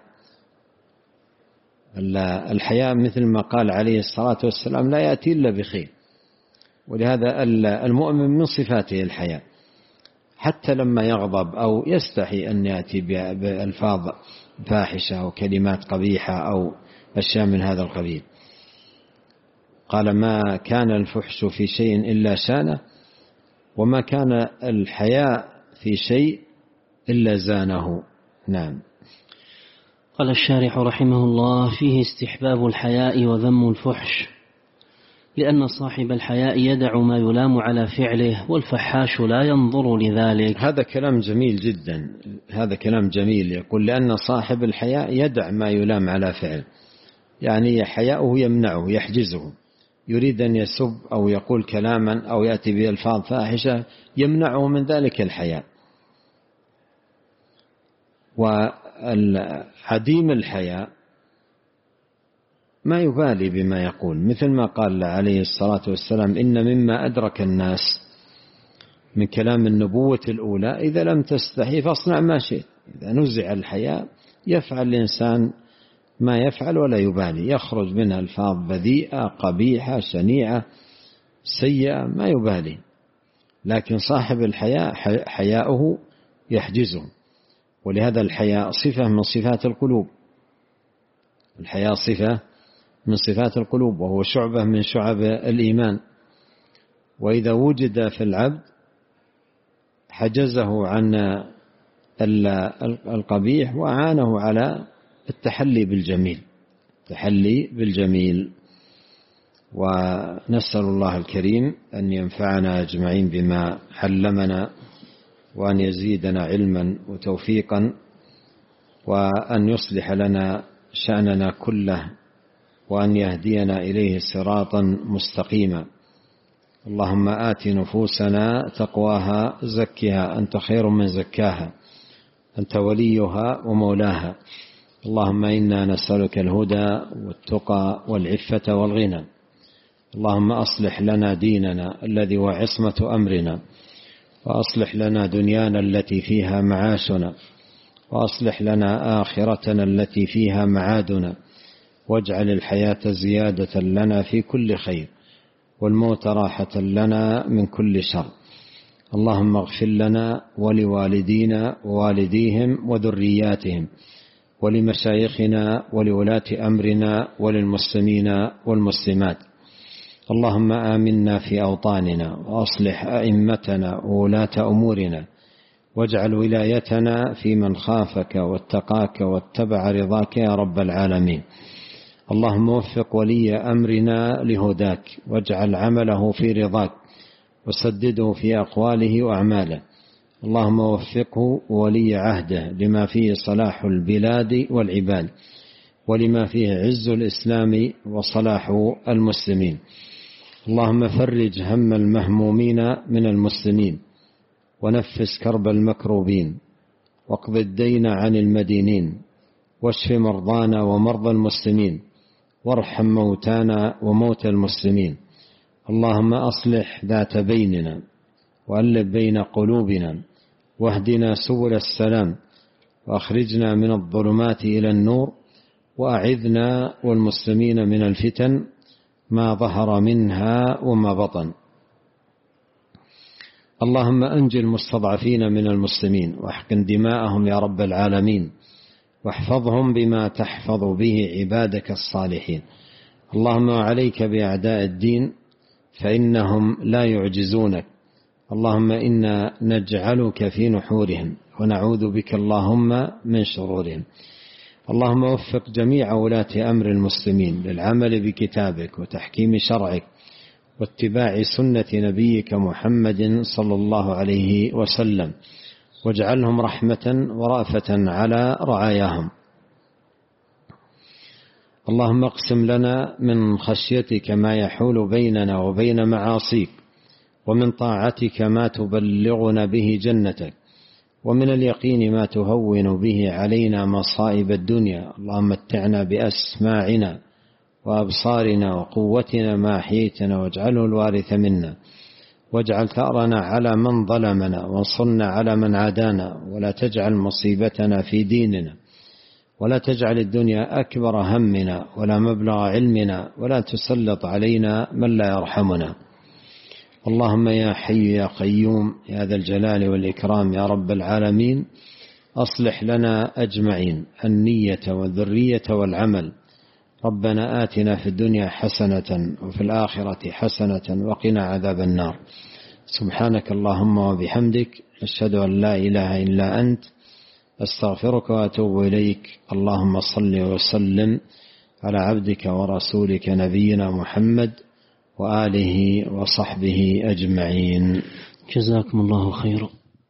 الحياء مثل ما قال عليه الصلاة والسلام لا يأتي إلا بخير، ولهذا المؤمن من صفاته الحياء، حتى لما يغضب أو يستحي أن يأتي بألفاظ فاحشة أو كلمات قبيحة أو أشياء من هذا القبيل. قال: ما كان الفحش في شيء إلا شانه، وما كان الحياء في شيء إلا زانه. نعم. قال الشارح رحمه الله: فيه استحباب الحياء وذم الفحش، لأن صاحب الحياء يدع ما يلام على فعله، والفحاش لا ينظر لذلك. هذا كلام جميل جدا، هذا كلام جميل. يقول لأن صاحب الحياء يدع ما يلام على فعله، يعني حياؤه يمنعه يحجزه، يريد أن يسب أو يقول كلاما أو يأتي بألفاظ فاحشة يمنعه من ذلك الحياء. وعديم الحياء ما يبالي بما يقول، مثل ما قال عليه الصلاة والسلام: إن مما أدرك الناس من كلام النبوة الأولى إذا لم تستحي فاصنع ما شئت. إذا نزع الحياء يفعل الإنسان ما يفعل ولا يبالي، يخرج منها ألفاظ بذيئة قبيحة شنيعة سيئة ما يبالي، لكن صاحب الحياء حياؤه يحجزه. ولهذا الحياء صفة من صفات القلوب، الحياء صفة من صفات القلوب، وهو شعبة من شعب الإيمان. وإذا وجد في العبد حجزه عن القبيح وأعانه على التحلي بالجميل التحلي بالجميل. ونسأل الله الكريم أن ينفعنا أجمعين بما علمنا، وأن يزيدنا علما وتوفيقا، وأن يصلح لنا شأننا كله، وأن يهدينا إليه صراطا مستقيما. اللهم آت نفوسنا تقواها زكها أنت خير من زكاها أنت وليها ومولاها. اللهم إنا نسألك الهدى والتقى والعفة والغنى. اللهم أصلح لنا ديننا الذي هو عصمة أمرنا، وأصلح لنا دنيانا التي فيها معاشنا، وأصلح لنا آخرتنا التي فيها معادنا، واجعل الحياة زيادة لنا في كل خير، والموت راحة لنا من كل شر. اللهم اغفر لنا ولوالدينا ووالديهم وذرياتهم، ولمشايخنا ولولاة أمرنا وللمسلمين والمسلمات. اللهم آمنا في أوطاننا، وأصلح أئمتنا وولاة أمورنا، واجعل ولايتنا في من خافك واتقاك واتبع رضاك يا رب العالمين. اللهم وفق ولي أمرنا لهداك، واجعل عمله في رضاك، وسدده في أقواله وأعماله. اللهم وفقه ولي عهده لما فيه صلاح البلاد والعباد، ولما فيه عز الإسلام وصلاح المسلمين. اللهم فرج هم المهمومين من المسلمين، ونفس كرب المكروبين، واقض الدين عن المدينين، واشف مرضانا ومرضى المسلمين، وارحم موتانا وموتى المسلمين. اللهم أصلح ذات بيننا، وألف بين قلوبنا، واهدنا سبل السلام، وأخرجنا من الظلمات إلى النور، وأعذنا والمسلمين من الفتن ما ظهر منها وما بطن. اللهم أنجِ المستضعفين من المسلمين، واحقن دماءهم يا رب العالمين، واحفظهم بما تحفظ به عبادك الصالحين. اللهم عليك بأعداء الدين فإنهم لا يعجزونك. اللهم إنا نجعلك في نحورهم، ونعوذ بك اللهم من شرورهم. اللهم وفق جميع ولاة أمر المسلمين للعمل بكتابك وتحكيم شرعك، واتباع سنة نبيك محمد صلى الله عليه وسلم، واجعلهم رحمة ورأفة على رعاياهم. اللهم اقسم لنا من خشيتك ما يحول بيننا وبين معاصيك، ومن طاعتك ما تبلغنا به جنتك، ومن اليقين ما تهون به علينا مصائب الدنيا. اللهم متعنا بأسماعنا وأبصارنا وقوتنا ما أحييتنا، واجعله الوارث منا، واجعل ثأرنا على من ظلمنا، وانصرنا على من عادانا، ولا تجعل مصيبتنا في ديننا، ولا تجعل الدنيا أكبر همنا ولا مبلغ علمنا، ولا تسلط علينا من لا يرحمنا. اللهم يا حي يا قيوم يا ذا الجلال والإكرام يا رب العالمين، أصلح لنا أجمعين النية والذرية والعمل. ربنا آتنا في الدنيا حسنة وفي الآخرة حسنة وقنا عذاب النار. سبحانك اللهم وبحمدك، أشهد أن لا إله إلا أنت، أستغفرك وأتوب إليك. اللهم صل وسلم على عبدك ورسولك نبينا محمد وآله وصحبه أجمعين. جزاكم الله خيرا.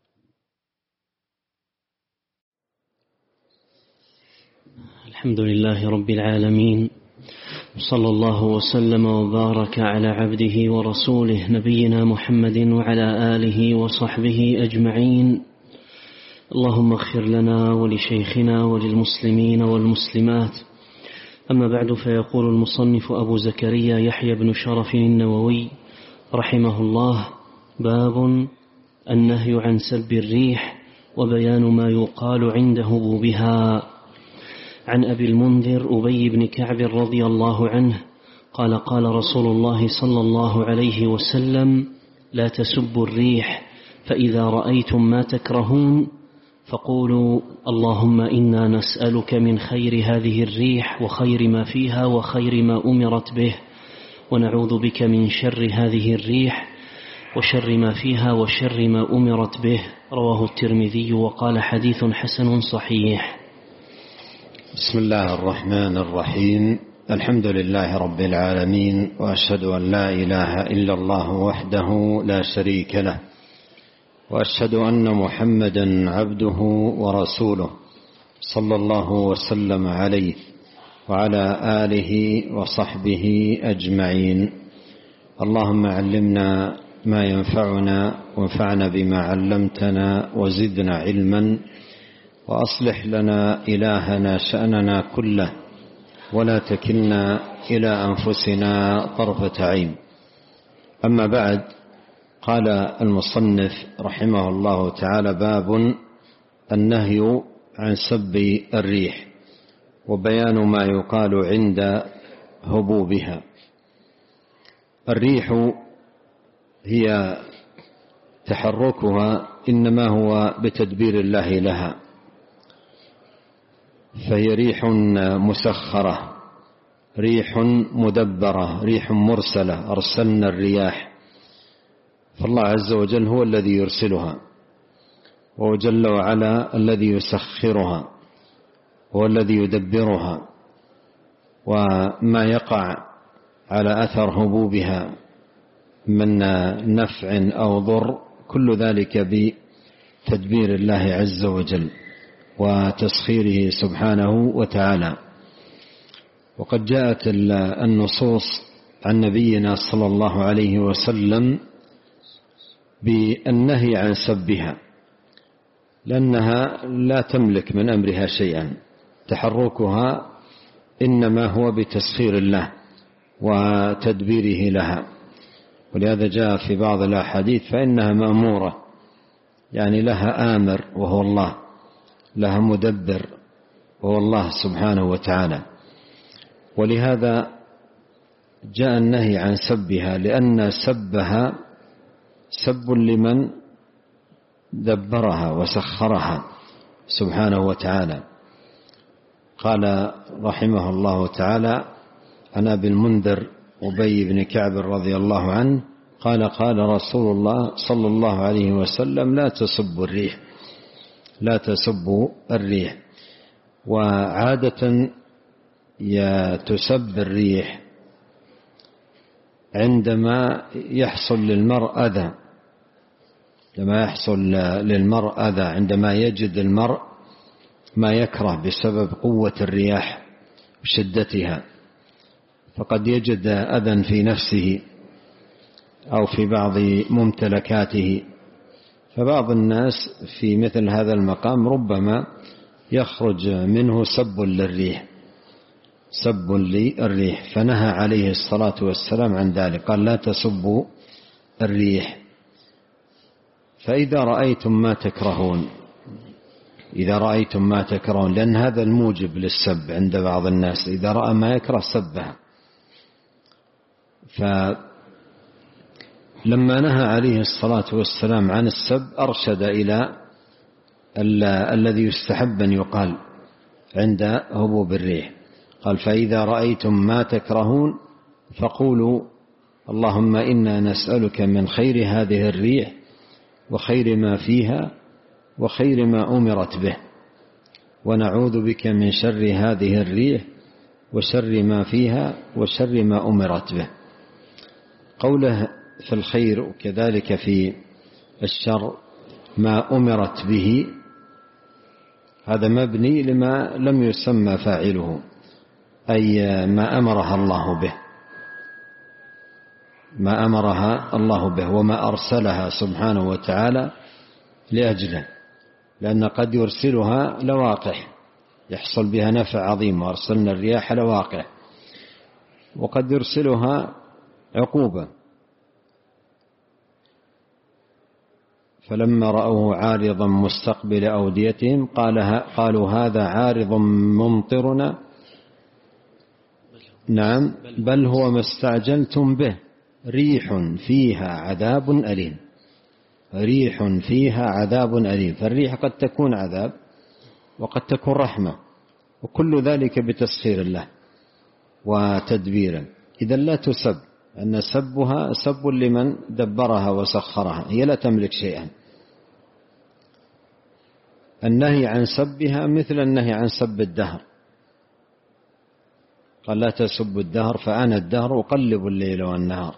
الحمد لله رب العالمين، صلى الله وسلم وبارك على عبده ورسوله نبينا محمد وعلى آله وصحبه أجمعين. اللهم اغفر لنا ولشيخنا وللمسلمين والمسلمات. أما بعد، فيقول المصنف أبو زكريا يحيى بن شرف النووي رحمه الله: باب النهي عن سب الريح وبيان ما يقال عند هبوبها. عن أبي المنذر أبي بن كعب رضي الله عنه قال: قال رسول الله صلى الله عليه وسلم: لا تسبوا الريح، فإذا رأيتم ما تكرهون فقولوا اللهم إنا نسألك من خير هذه الريح وخير ما فيها وخير ما أمرت به، ونعوذ بك من شر هذه الريح وشر ما فيها وشر ما أمرت به. رواه الترمذي وقال حديث حسن صحيح. بسم الله الرحمن الرحيم. الحمد لله رب العالمين، وأشهد أن لا إله إلا الله وحده لا شريك له، وأشهد أن محمدا عبده ورسوله صلى الله وسلم عليه وعلى آله وصحبه أجمعين. اللهم علمنا ما ينفعنا وانفعنا بما علمتنا وزدنا علما، وأصلح لنا إلهنا شأننا كله، ولا تكلنا إلى أنفسنا طرفة عين. أما بعد، قال المصنف رحمه الله تعالى: باب النهي عن سب الريح وبيان ما يقال عند هبوبها. الريح هي تحركها إنما هو بتدبير الله لها، فهي ريح مسخرة، ريح مدبرة، ريح مرسلة، أرسلنا الرياح، فالله عز وجل هو الذي يرسلها، وجل وعلا الذي يسخرها، هو الذي يدبرها. وما يقع على أثر هبوبها من نفع أو ضر كل ذلك بتدبير الله عز وجل وتسخيره سبحانه وتعالى. وقد جاءت النصوص عن نبينا صلى الله عليه وسلم بالنهي عن سبها، لأنها لا تملك من أمرها شيئا، تحركها إنما هو بتسخير الله وتدبيره لها. ولهذا جاء في بعض الأحاديث: فإنها مأمورة، يعني لها آمر وهو الله، لها مدبر وهو الله سبحانه وتعالى. ولهذا جاء النهي عن سبها، لأن سبها سب لمن دبرها وسخرها سبحانه وتعالى. قال رحمه الله تعالى عن أبي المنذر أبي بن كعب رضي الله عنه قال: قال رسول الله صلى الله عليه وسلم: لا تسبوا الريح، لا تسبوا الريح. وعادة تسب الريح عندما يحصل للمرء أذى، لما يحصل للمرء أذى، عندما يجد المرء ما يكره بسبب قوة الرياح وشدتها، فقد يجد أذى في نفسه أو في بعض ممتلكاته. فبعض الناس في مثل هذا المقام ربما يخرج منه سب للريح، سب للريح، فنهى عليه الصلاة والسلام عن ذلك، قال: لا تسبوا الريح. فإذا رأيتم ما تكرهون، إذا رأيتم ما تكرهون، لأن هذا الموجب للسب عند بعض الناس، إذا رأى ما يكره سبها. فلما نهى عليه الصلاة والسلام عن السب أرشد إلى الذي يستحب أن يقال عند هبوب الريح، قال: فإذا رأيتم ما تكرهون فقولوا: اللهم إنا نسألك من خير هذه الريح وخير ما فيها وخير ما أمرت به، ونعوذ بك من شر هذه الريح وشر ما فيها وشر ما أمرت به. قوله في الخير وكذلك في الشر ما أمرت به، هذا مبني لما لم يسمى فاعله، أي ما أمرها الله به، ما أمرها الله به وما أرسلها سبحانه وتعالى لأجله، لأن قد يرسلها لواقح يحصل بها نفع عظيم، وأرسلنا الرياح لواقح، وقد يرسلها عقوبة. فلما رأوه عارضا مستقبل أوديتهم قالوا هذا عارض ممطرنا نعم بل هو ما استعجلتم به ريح فيها عذاب أليم. ريح فيها عذاب أليم، فالريح قد تكون عذاب وقد تكون رحمة، وكل ذلك بتسخير الله وتدبيره. إذا لا تسب أن سبها سب لمن دبرها وسخرها، هي لا تملك شيئا. النهي عن سبها مثل النهي عن سب الدهر، قال لا تسبوا الدهر فأنا الدهر أقلب الليل والنهار.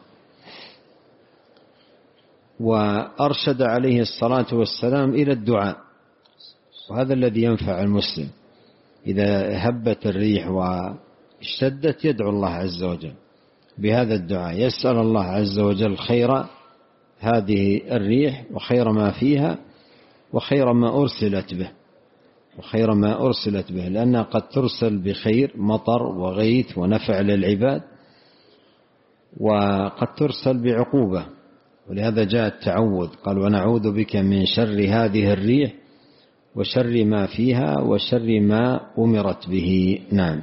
وأرشد عليه الصلاة والسلام إلى الدعاء، وهذا الذي ينفع المسلم. إذا هبت الريح واشتدت يدعو الله عز وجل بهذا الدعاء، يسأل الله عز وجل خير هذه الريح وخير ما فيها وخير ما أرسلت به وخير ما أرسلت به لأنها قد ترسل بخير، مطر وغيث ونفع للعباد، وقد ترسل بعقوبة، ولهذا جاء التعوذ، قال ونعوذ بك من شر هذه الريح وشر ما فيها وشر ما أمرت به. نعم.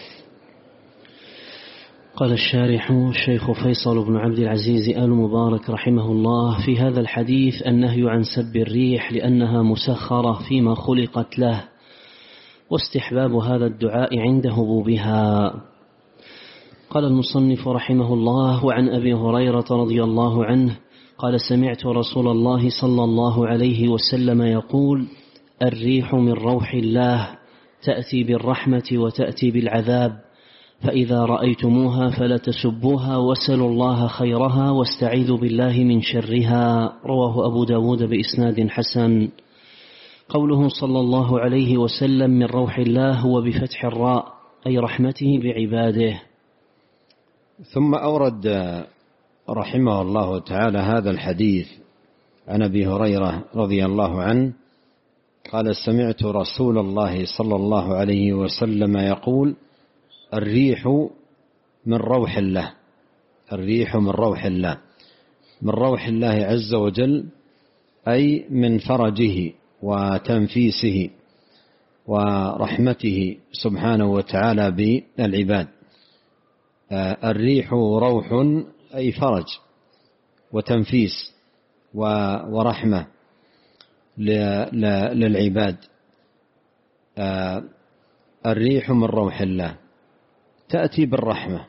قال الشارح الشيخ فيصل بن عبد العزيز آل مبارك رحمه الله: في هذا الحديث النهي عن سب الريح لأنها مسخرة فيما خلقت له، واستحباب هذا الدعاء عند هبوبها. قال المصنف رحمه الله: وعن أبي هريرة رضي الله عنه قال: سمعت رسول الله صلى الله عليه وسلم يقول: الريح من روح الله تأتي بالرحمة وتأتي بالعذاب، فإذا رأيتموها فلا تسبوها واسألوا الله خيرها واستعيذوا بالله من شرها. رواه أبو داود بإسناد حسن. قوله صلى الله عليه وسلم من روح الله هو بفتح الراء، أي رحمته بعباده. ثم أورد رحمه الله تعالى هذا الحديث عن أبي هريرة رضي الله عنه قال: سمعت رسول الله صلى الله عليه وسلم يقول: الريح من روح الله. الريح من روح الله، من روح الله عز وجل، أي من فرجه وتنفيسه ورحمته سبحانه وتعالى بالعباد. الريح روح أي فرج وتنفيس ورحمة للعباد. الريح من روح الله تأتي بالرحمة،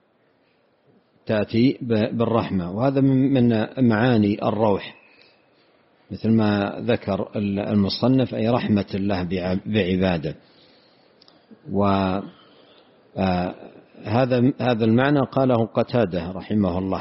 تأتي بالرحمة، وهذا من معاني الروح مثل ما ذكر المصنف، أي رحمة الله بعباده. وهذا هذا المعنى قاله قتادة رحمه الله.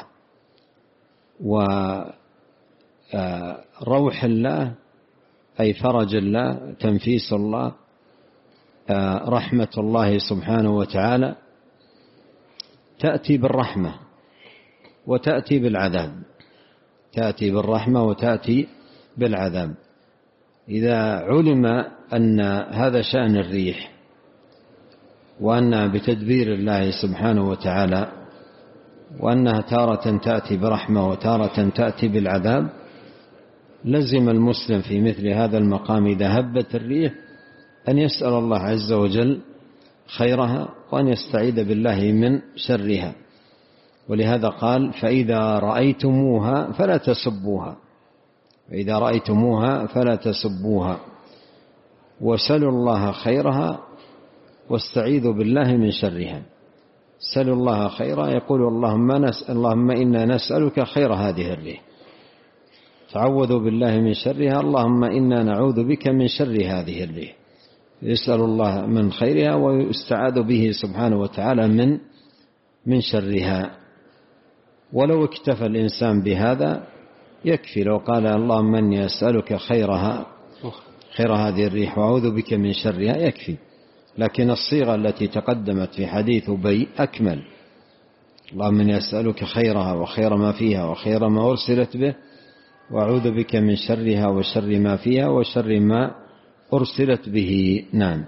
وروح الله أي فرج الله، تنفيس الله، رحمة الله سبحانه وتعالى، تأتي بالرحمة وتأتي بالعذاب، تأتي بالرحمة وتأتي بالعذاب. إذا علم أن هذا شأن الريح وأنها بتدبير الله سبحانه وتعالى، وأنها تارة تأتي برحمة وتارة تأتي بالعذاب، لزم المسلم في مثل هذا المقام إذا هبت الريح أن يسأل الله عز وجل خيرها وأن يستعيذ بالله من شرها. ولهذا قال: فإذا رأيتموها فلا تسبوها، فإذا رأيتموها فلا تسبوها وسلوا الله خيرها واستعيذوا بالله من شرها. سلوا الله خيرا، يقول اللهم, نسأل اللهم إنا نسألك خير هذه الريح، تعوذوا بالله من شرها، اللهم إنا نعوذ بك من شر هذه الريح. يسأل الله من خيرها ويستعاذ به سبحانه وتعالى من من شرها. ولو اكتفى الإنسان بهذا يكفي، لو قال اللهم إني أسألك خيرها، خير هذه الريح، وأعوذ بك من شرها، يكفي. لكن الصيغة التي تقدمت في حديث أبي أكمل: اللهم إني أسألك خيرها وخير ما فيها وخير ما أرسلت به، وأعوذ بك من شرها وشر ما فيها وشر ما أرسلت به. نعم.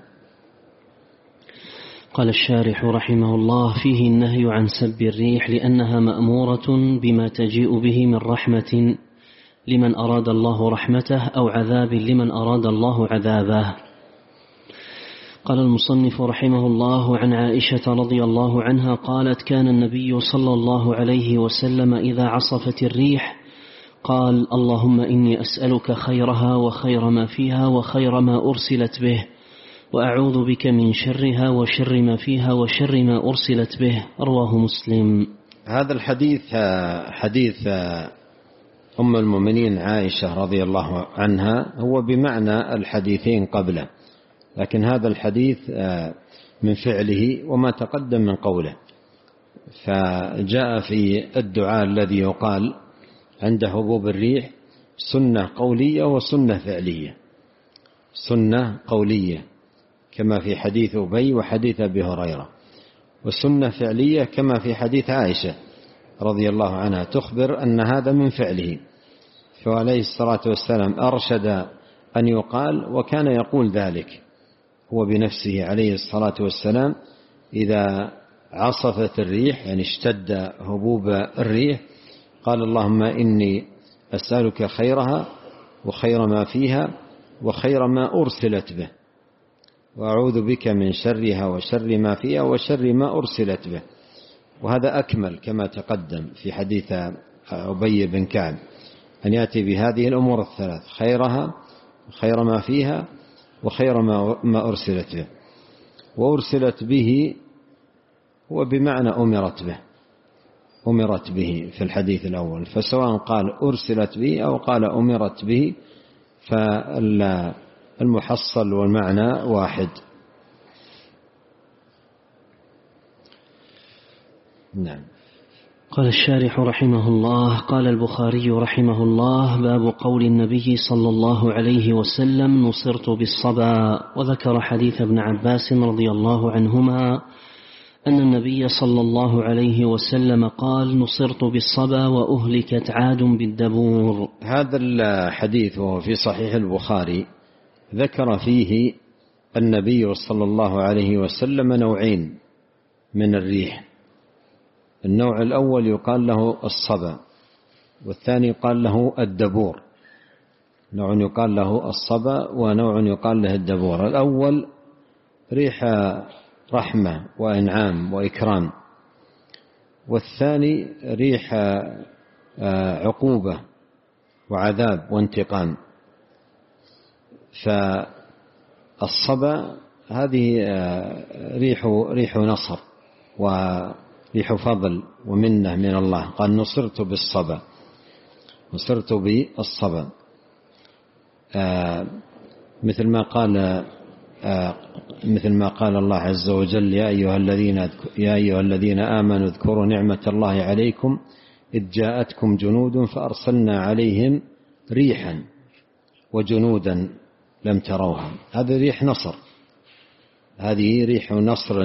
قال الشارح رحمه الله: فيه النهي عن سب الريح لأنها مأمورة بما تجيء به من رحمة لمن أراد الله رحمته أو عذاب لمن أراد الله عذابه. قال المصنف رحمه الله: عن عائشة رضي الله عنها قالت: كان النبي صلى الله عليه وسلم إذا عصفت الريح قال: اللهم إني أسألك خيرها وخير ما فيها وخير ما أرسلت به، وأعوذ بك من شرها وشر ما فيها وشر ما أرسلت به. رواه مسلم. هذا الحديث حديث أم المؤمنين عائشة رضي الله عنها هو بمعنى الحديثين قبله، لكن هذا الحديث من فعله وما تقدم من قوله. فجاء في الدعاء الذي يقال عند هبوب الريح سنة قولية وسنة فعلية. سنة قولية كما في حديث أبي وحديث أبي هريرة، وسنة فعلية كما في حديث عائشة رضي الله عنها تخبر أن هذا من فعله. فعليه الصلاة والسلام أرشد أن يقال، وكان يقول ذلك هو بنفسه عليه الصلاة والسلام إذا عصفت الريح، يعني اشتد هبوب الريح، قال اللهم إني أسألك خيرها وخير ما فيها وخير ما أرسلت به، وأعوذ بك من شرها وشر ما فيها وشر ما أرسلت به. وهذا أكمل كما تقدم في حديث أبي بن كعب، أن يأتي بهذه الأمور الثلاث: خيرها وخير ما فيها وخير ما أرسلت به. وأرسلت به هو بمعنى أمرت به، أمرت به في الحديث الأول، فسواء قال أرسلت به أو قال أمرت به فالمحصل والمعنى واحد. نعم. قال الشارح رحمه الله: قال البخاري رحمه الله: باب قول النبي صلى الله عليه وسلم: نصرت بالصبا. وذكر حديث ابن عباس رضي الله عنهما أن النبي صلى الله عليه وسلم قال: نصرت بالصبا وأهلكت عاد بالدبور. هذا الحديث وهو في صحيح البخاري ذكر فيه النبي صلى الله عليه وسلم نوعين من الريح. النوع الأول يقال له الصبا، والثاني يقال له الدبور. نوع يقال له الصبا ونوع يقال له الدبور. الأول ريح رحمة وإنعام وإكرام، والثاني ريح عقوبة وعذاب وانتقام. فالصبا هذه ريح ريح نصر وريح فضل ومنة من الله. قال: نصرت بالصبا، نصرت بالصبا، مثل ما قال مثل ما قال الله عز وجل: يا أيها الذين يا أيها الذين آمنوا اذكروا نعمة الله عليكم إذ جاءتكم جنود فأرسلنا عليهم ريحا وجنودا لم تروها. هذه ريح نصر، هذه ريح نصر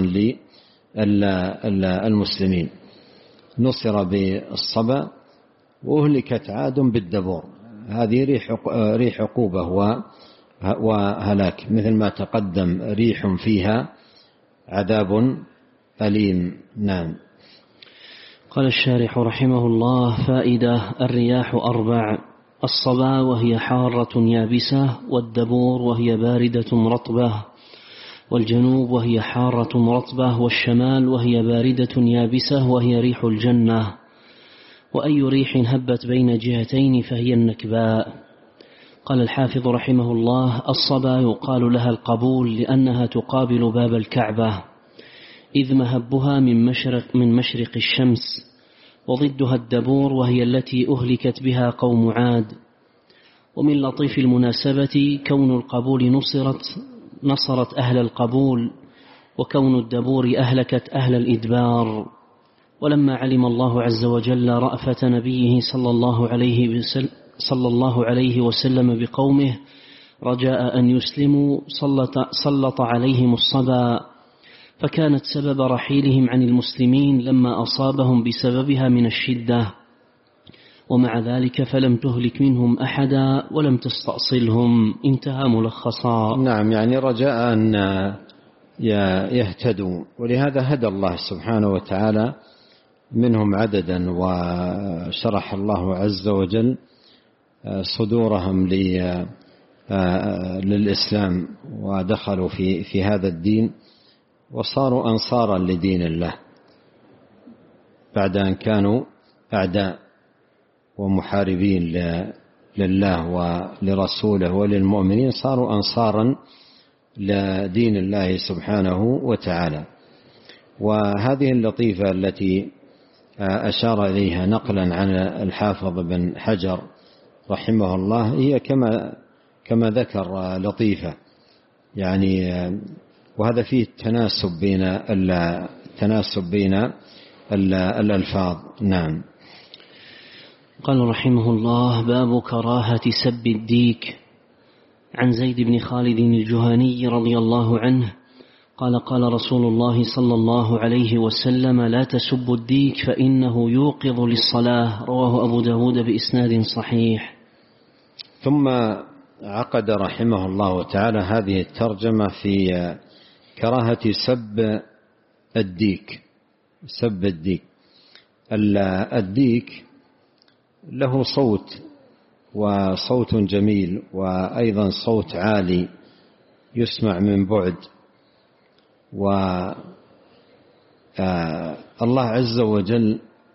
للمسلمين. نصر بالصبا وأهلكت عاد بالدبور. هذه ريح ريح عقوبة وهلاك، مثل ما تقدم ريح فيها عذاب أليم. نعم. قال الشارح رحمه الله: فائدة: الرياح أربع: الصبا وهي حارة يابسة، والدبور وهي باردة رطبة، والجنوب وهي حارة رطبة، والشمال وهي باردة يابسة وهي ريح الجنة. وأي ريح هبت بين جهتين فهي النكباء. قال الحافظ رحمه الله: الصبا يقال لها القبول لأنها تقابل باب الكعبة، إذ مهبها من مشرق, من مشرق الشمس، وضدها الدبور وهي التي أهلكت بها قوم عاد. ومن لطيف المناسبة كون القبول نصرت نصرت أهل القبول، وكون الدبور أهلكت أهل الإدبار. ولما علم الله عز وجل رأفة نبيه صلى الله عليه وسلم صلى الله عليه وسلم بقومه رجاء أن يسلموا سلط, سلط عليهم الصبا، فكانت سبب رحيلهم عن المسلمين لما أصابهم بسببها من الشدة. ومع ذلك فلم تهلك منهم أحدا ولم تستأصلهم. انتهى ملخصا. نعم، يعني رجاء أن يهتدوا، ولهذا هدى الله سبحانه وتعالى منهم عددا، وشرح الله عز وجل صدورهم للإسلام ودخلوا في في هذا الدين وصاروا أنصارا لدين الله، بعد أن كانوا أعداء ومحاربين لله ولرسوله وللمؤمنين، صاروا أنصارا لدين الله سبحانه وتعالى. وهذه اللطيفة التي أشار إليها نقلا عن الحافظ بن حجر رحمه الله هي كما كما ذكر لطيفة يعني، وهذا فيه التناسب بين التناسب بين الألفاظ. نعم. قال رحمه الله: باب كراهة سب الديك. عن زيد بن خالد الجهني رضي الله عنه قال: قال رسول الله صلى الله عليه وسلم: لا تسبوا الديك فإنه يوقظ للصلاة. رواه أبو داود بإسناد صحيح. ثم عقد رحمه الله تعالى هذه الترجمة في كراهة سب الديك. سب الديك، الديك له صوت، وصوت جميل، وأيضا صوت عالي يسمع من بعد، والله عز وجل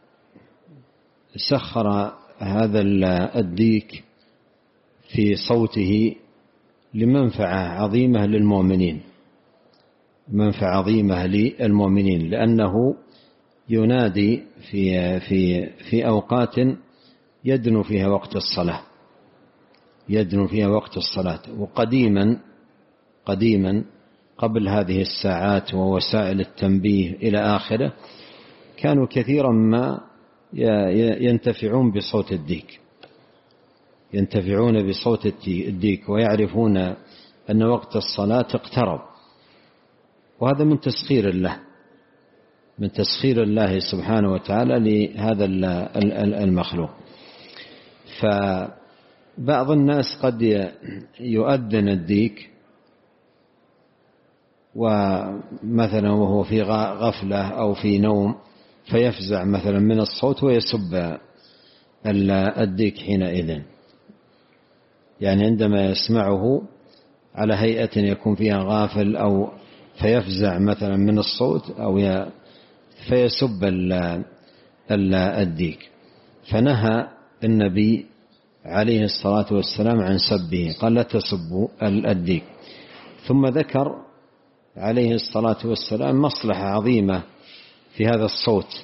سخر هذا الديك في صوته لمنفعة عظيمة للمؤمنين، منفعة عظيمة للمؤمنين، لأنه ينادي في في في أوقات يدنو فيها وقت الصلاة، يدنو فيها وقت الصلاة. وقديما قديما قبل هذه الساعات ووسائل التنبيه إلى آخره كانوا كثيرا ما ينتفعون بصوت الديك، ينتفعون بصوت الديك ويعرفون أن وقت الصلاة اقترب، وهذا من تسخير الله، من تسخير الله سبحانه وتعالى لهذا المخلوق. فبعض الناس قد يؤذن الديك ومثلا وهو في غفلة أو في نوم فيفزع مثلا من الصوت ويسب الديك حينئذ، يعني عندما يسمعه على هيئة يكون فيها غافل أو فيفزع مثلا من الصوت أو فيسب الديك. فنهى النبي عليه الصلاة والسلام عن سبه، قال: لا تسبوا الديك. ثم ذكر عليه الصلاة والسلام مصلحة عظيمة في هذا الصوت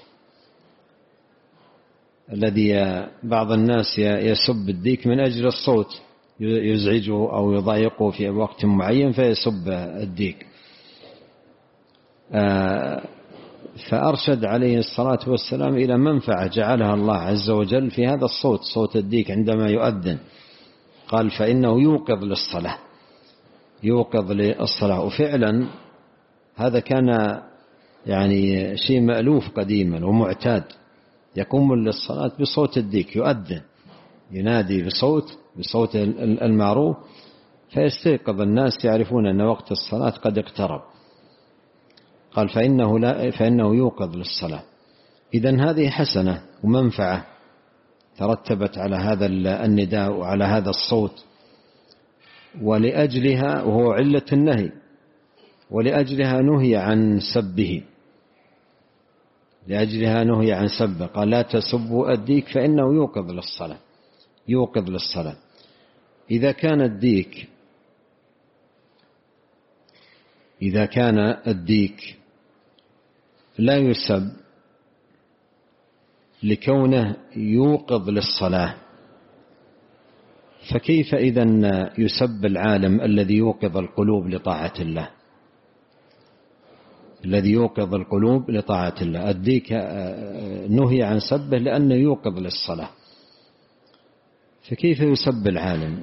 الذي بعض الناس يسب الديك من أجل الصوت، يزعجه أو يضايقه في وقت معين فيسب الديك. فأرشد عليه الصلاة والسلام إلى منفعة جعلها الله عز وجل في هذا الصوت، صوت الديك عندما يؤذن. قال: فإنه يوقظ للصلاة، يوقظ للصلاة. وفعلا هذا كان يعني شيء مألوف قديما ومعتاد، يقوم للصلاة بصوت الديك، يؤذن ينادي بصوت بصوت المعروف فيستيقظ الناس، يعرفون أن وقت الصلاة قد اقترب. قال: فإنه, لا فإنه يوقظ للصلاة. إذن هذه حسنة ومنفعة ترتبت على هذا النداء وعلى هذا الصوت، ولأجلها وهو علة النهي، ولأجلها نهي عن سبه، لأجلها نهي عن سبه. قال: لا تسبوا الديك فإنه يوقظ للصلاة، يوقظ للصلاة. إذا كان الديك إذا كان الديك لا يسب لكونه يوقظ للصلاة، فكيف إذن يسب العالم الذي يوقظ القلوب لطاعة الله، الذي يوقظ القلوب لطاعة الله؟ الديك نهي عن سبه لأنه يوقظ للصلاة، فكيف يسب العالم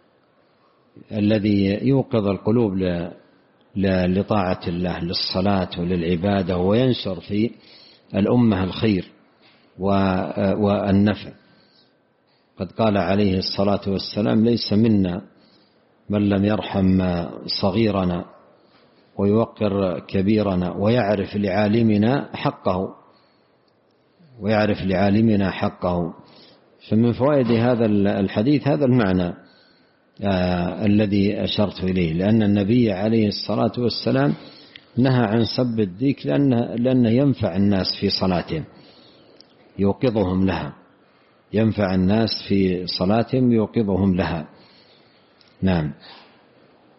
الذي يوقظ القلوب لطاعة الله، للصلاة وللعبادة، وينشر في الأمة الخير والنفع؟ قد قال عليه الصلاة والسلام: ليس منا من لم يرحم صغيرنا ويوقر كبيرنا ويعرف لعالمنا حقه، ويعرف لعالمنا حقه. فمن فوائد هذا الحديث هذا المعنى آه الذي أشرت إليه، لأن النبي عليه الصلاة والسلام نهى عن سب الديك لأنه, لأنه ينفع الناس في صلاتهم، يوقظهم لها، ينفع الناس في صلاتهم يوقظهم لها. نعم.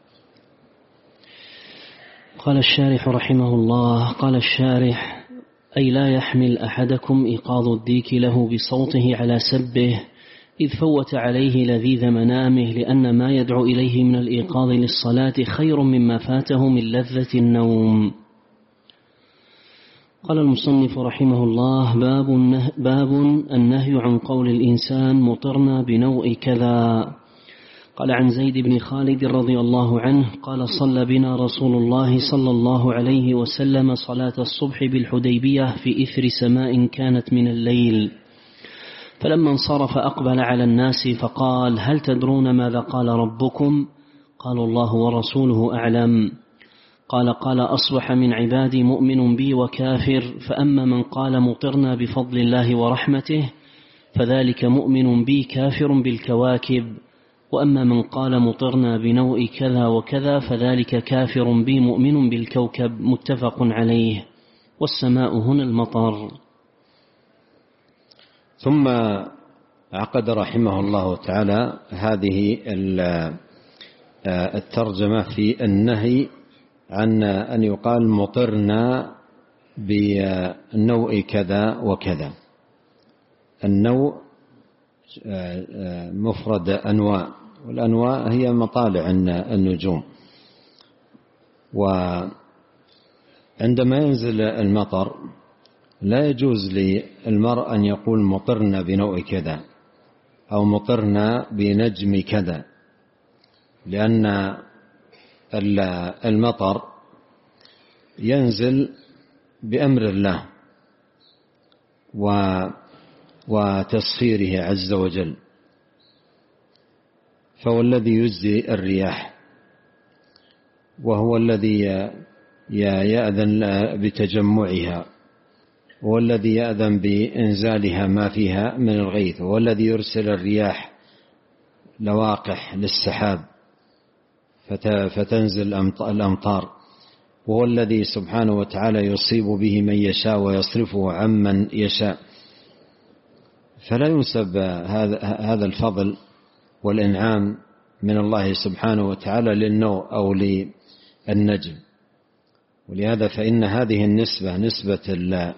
قال الشارح رحمه الله: قال الشارح: أي لا يحمل أحدكم إيقاظ الديك له بصوته على سبه إذ فوت عليه لذيذ منامه، لأن ما يدعو إليه من الإيقاظ للصلاة خير مما فاته من لذة النوم. قال المصنف رحمه الله: باب النهي, باب النهي عن قول الإنسان مطرنا بنوء كذا. قال عن زيد بن خالد رضي الله عنه قال: صلى بنا رسول الله صلى الله عليه وسلم صلاة الصبح بالحديبية في إثر سماء كانت من الليل، فلما انصرف أقبل على الناس فقال: هل تدرون ماذا قال ربكم؟ قالوا: الله ورسوله أعلم. قال: قال: أصبح من عبادي مؤمن بي وكافر، فأما من قال مطرنا بفضل الله ورحمته فذلك مؤمن بي كافر بالكواكب، وأما من قال مطرنا بنوء كذا وكذا فذلك كافر بي مؤمن بالكوكب. متفق عليه. والسماء هنا المطر. ثم عقد رحمه الله تعالى هذه الترجمة في النهي عن أن يقال مطرنا بنوء كذا وكذا. النوء مفرد أنواء، والأنواء هي مطالع النجوم. وعندما ينزل المطر لا يجوز للمرء أن يقول مطرنا بنوء كذا أو مطرنا بنجم كذا، لأن المطر ينزل بأمر الله وتسخيره عز وجل، فهو الذي يجزي الرياح، وهو الذي يأذن بتجمعها، وهو الذي يأذن بإنزالها ما فيها من الغيث، وهو الذي يرسل الرياح لواقح للسحاب فتنزل الأمطار، وهو الذي سبحانه وتعالى يصيب به من يشاء ويصرفه عمن يشاء. فلا ينسب هذا الفضل والإنعام من الله سبحانه وتعالى للنوء أو للنجم. ولهذا فإن هذه النسبة نسبة ال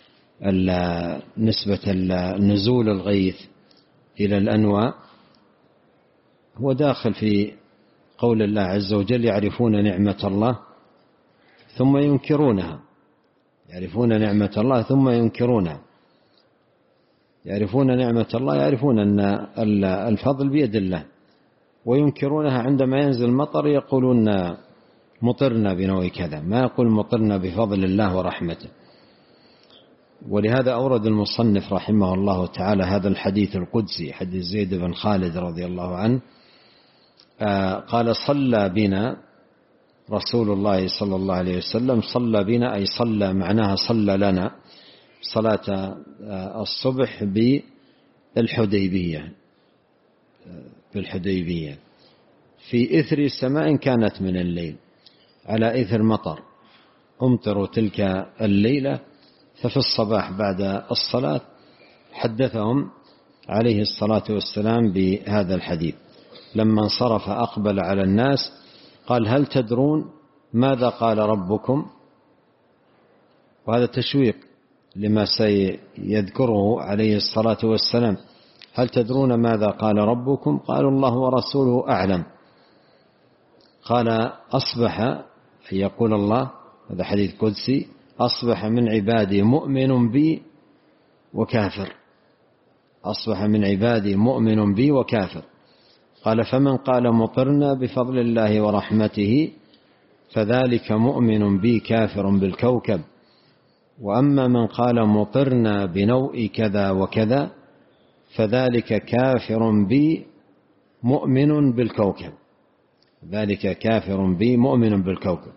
نسبة النزول الغيث إلى الأنواء هو داخل في قول الله عز وجل: يعرفون نعمة الله ثم ينكرونها. يعرفون نعمة الله ثم ينكرونها. يعرفون نعمة الله، يعرفون أن الفضل بيد الله، وينكرونها عندما ينزل المطر يقولون مطرنا بنوء كذا، ما يقول مطرنا بفضل الله ورحمته. ولهذا أورد المصنف رحمه الله تعالى هذا الحديث القدسي، حديث زيد بن خالد رضي الله عنه، قال: صلى بنا رسول الله صلى الله عليه وسلم. صلى بنا أي صلى، معناها صلى لنا صلاة الصبح بالحديبية بالحديبية في إثر سماء كانت من الليل، على إثر مطر أمطروا تلك الليلة. ففي الصباح بعد الصلاة حدثهم عليه الصلاة والسلام بهذا الحديث. لما انصرف أقبل على الناس قال: هل تدرون ماذا قال ربكم؟ وهذا تشويق لما سيذكره عليه الصلاة والسلام. هل تدرون ماذا قال ربكم؟ قالوا: الله ورسوله أعلم. قال: أصبح، يقول الله، هذا حديث قدسي، أصبح من عبادي مؤمن بي وكافر. أصبح من عبادي مؤمن بي وكافر. قال: فمن قال مطرنا بفضل الله ورحمته فذلك مؤمن بي كافر بالكوكب، وأما من قال مطرنا بنوء كذا وكذا فذلك كافر بي مؤمن بالكوكب. ذلك كافر بي مؤمن بالكوكب.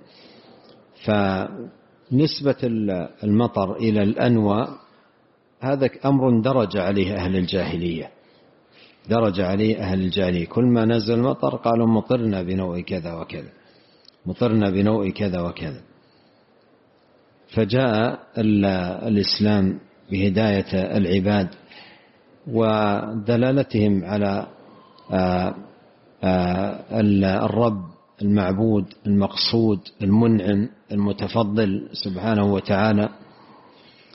فنسبة المطر إلى الأنواء هذا أمر درج عليه أهل الجاهلية، درج عليه أهل الجاهلية. كل ما نزل المطر قالوا مطرنا بنوء كذا وكذا، مطرنا بنوء كذا وكذا. فجاء الإسلام بهداية العباد ودلالتهم على الرب المعبود المقصود المنعم المتفضل سبحانه وتعالى،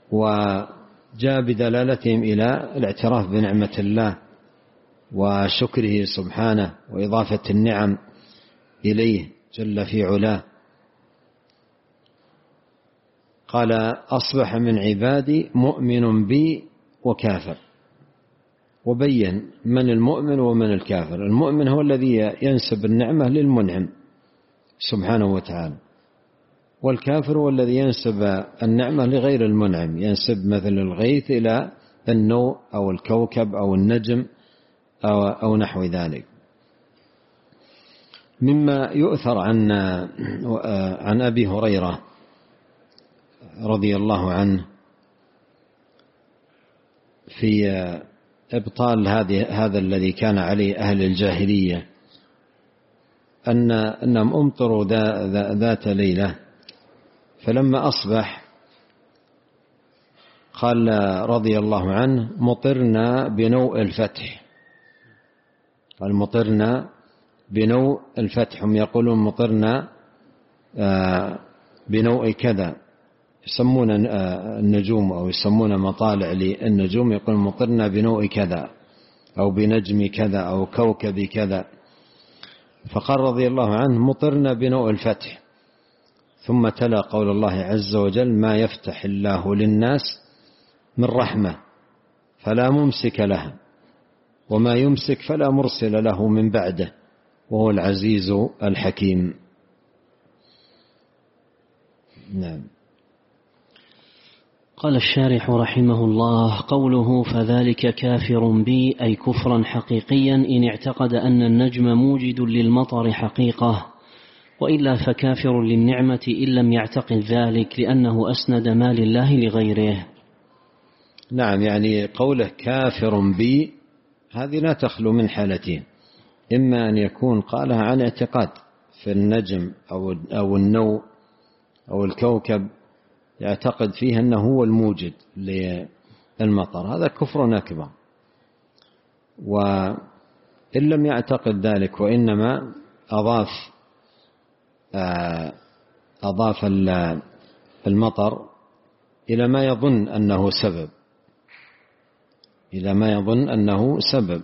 وجاء بدلالتهم إلى الاعتراف بنعمة الله وشكره سبحانه وإضافة النعم إليه جل في علاه. قال أصبح من عبادي مؤمن بي وكافر، وبين من المؤمن ومن الكافر. المؤمن هو الذي ينسب النعمة للمنعم سبحانه وتعالى، والكافر هو الذي ينسب النعمة لغير المنعم، ينسب مثل الغيث إلى النوء أو الكوكب أو النجم أو, أو نحو ذلك. مما يؤثر عن عن أبي هريرة رضي الله عنه في إبطال هذه هذا الذي كان عليه أهل الجاهلية، أن أنهم أمطروا ذات ليلة، فلما أصبح قال رضي الله عنه مطرنا بنوء الفتح. قال مطرنا بنوء الفتح، هم يقولون مطرنا بنوء كذا، يسمون النجوم أو يسمون مطالع للنجوم، يقول مطرنا بنوء كذا أو بنجم كذا أو كوكب كذا. فقال رضي الله عنه مطرنا بنوء الفتح، ثم تلا قول الله عز وجل ما يفتح الله للناس من رحمة فلا ممسك لها وما يمسك فلا مرسل له من بعده وهو العزيز الحكيم. نعم. قال الشارح رحمه الله: قوله فذلك كافر بي أي كفرا حقيقيا إن اعتقد أن النجم موجد للمطر حقيقة، وإلا فكافر للنعمة إن لم يعتقد ذلك لأنه أسند ما لله لغيره. نعم، يعني قوله كافر بي هذه لا تخلو من حالتين: إما أن يكون قالها عن اعتقاد في النجم أو النوء أو الكوكب يعتقد فيه أنه هو الموجد للمطر، هذا كفر أكبر. وإن لم يعتقد ذلك وإنما أضاف أضاف المطر إلى ما يظن أنه سبب إلى ما يظن أنه سبب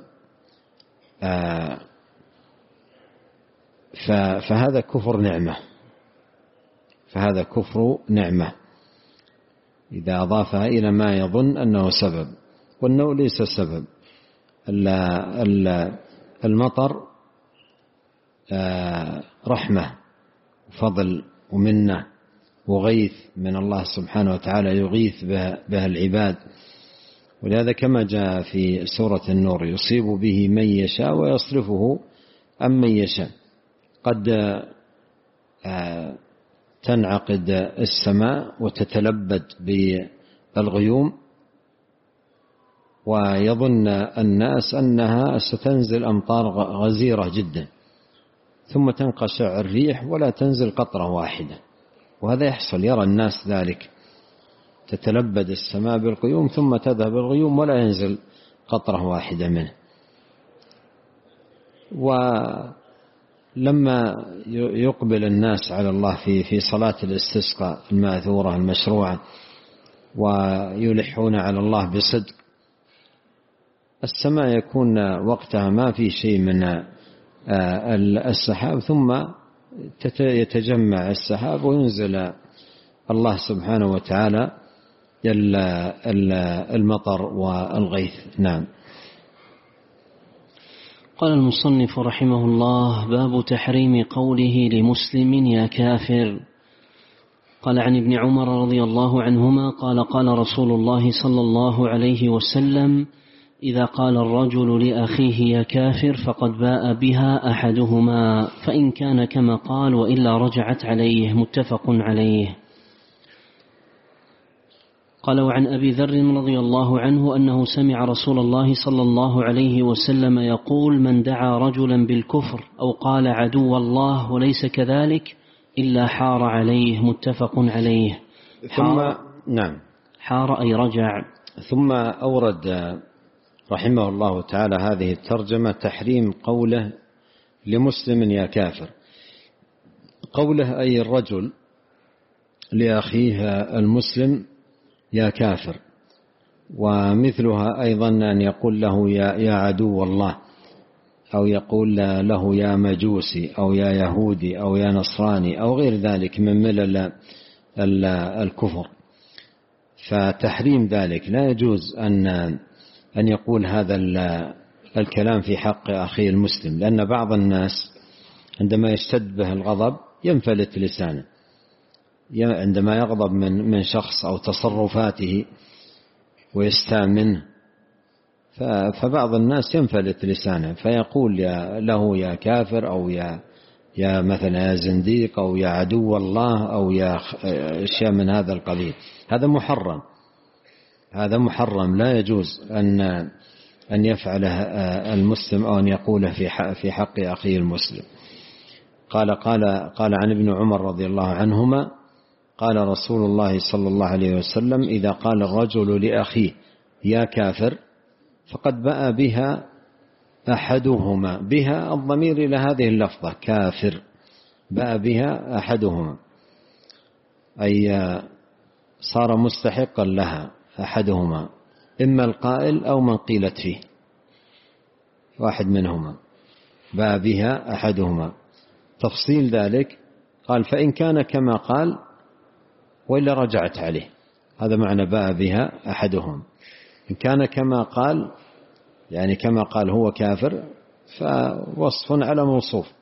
فهذا كفر نعمة فهذا كفر نعمة إذا أضافها إلى ما يظن أنه سبب، والنوء ليس سبب. المطر رحمة وفضل ومنة وغيث من الله سبحانه وتعالى يغيث بها العباد، ولهذا كما جاء في سورة النور يصيب به من يشاء ويصرفه عن من يشاء. قد تنعقد السماء وتتلبد بالغيوم ويظن الناس أنها ستنزل أمطار غزيرة جدا، ثم تنقشع الريح ولا تنزل قطرة واحدة، وهذا يحصل، يرى الناس ذلك، تتلبد السماء بالغيوم ثم تذهب الغيوم ولا ينزل قطرة واحدة منه. ولما يقبل الناس على الله في في صلاة الاستسقاء الماثورة المشروعة ويلحون على الله بصدق، السماء يكون وقتها ما في شيء من السحاب، ثم يتجمع السحاب وينزل الله سبحانه وتعالى المطر والغيث. نعم. قال المصنف رحمه الله: باب تحريم قوله لمسلم يا كافر. قال عن ابن عمر رضي الله عنهما قال قال رسول الله صلى الله عليه وسلم: إذا قال الرجل لأخيه يا كافر فقد باء بها أحدهما، فإن كان كما قال وإلا رجعت عليه. متفق عليه. قال وعن أبي ذر رضي الله عنه أنه سمع رسول الله صلى الله عليه وسلم يقول: من دعا رجلا بالكفر أو قال عدو الله وليس كذلك إلا حار عليه. متفق عليه. ثم نعم حار أي رجع. ثم أورد رحمه الله تعالى هذه الترجمة: تحريم قوله لمسلم يا كافر. قوله أي الرجل لأخيه المسلم يا كافر. ومثلها أيضا أن يقول له يا, يا عدو الله، أو يقول له يا مجوسي أو يا يهودي أو يا نصراني أو غير ذلك من ملل الكفر. فتحريم ذلك لا يجوز أن أن يقول هذا الكلام في حق أخيه المسلم، لأن بعض الناس عندما يشتد به الغضب ينفلت لسانه، عندما يغضب من من شخص أو تصرفاته ويستاء منه، فبعض الناس ينفلت لسانه فيقول يا له يا كافر أو يا يا مثلا يا زنديق أو يا عدو الله أو يا أشياء من هذا القبيل. هذا محرم، هذا محرم، لا يجوز أن أن يفعله المسلم أو أن يقوله في حق في حق أخيه المسلم. قال قال قال عن ابن عمر رضي الله عنهما قال رسول الله صلى الله عليه وسلم: إذا قال الرجل لأخيه يا كافر فقد بأ بها أحدهما، بها الضمير إلى هذه اللفظة كافر، بأ بها أحدهما أي صار مستحقا لها أحدهما، إما القائل أو من قيلت فيه، واحد منهما بأ بها أحدهما. تفصيل ذلك قال: فإن كان كما قال وإلا رجعت عليه. هذا معنى بأ بها أحدهم. إن كان كما قال يعني كما قال هو كافر فوصف على موصوف،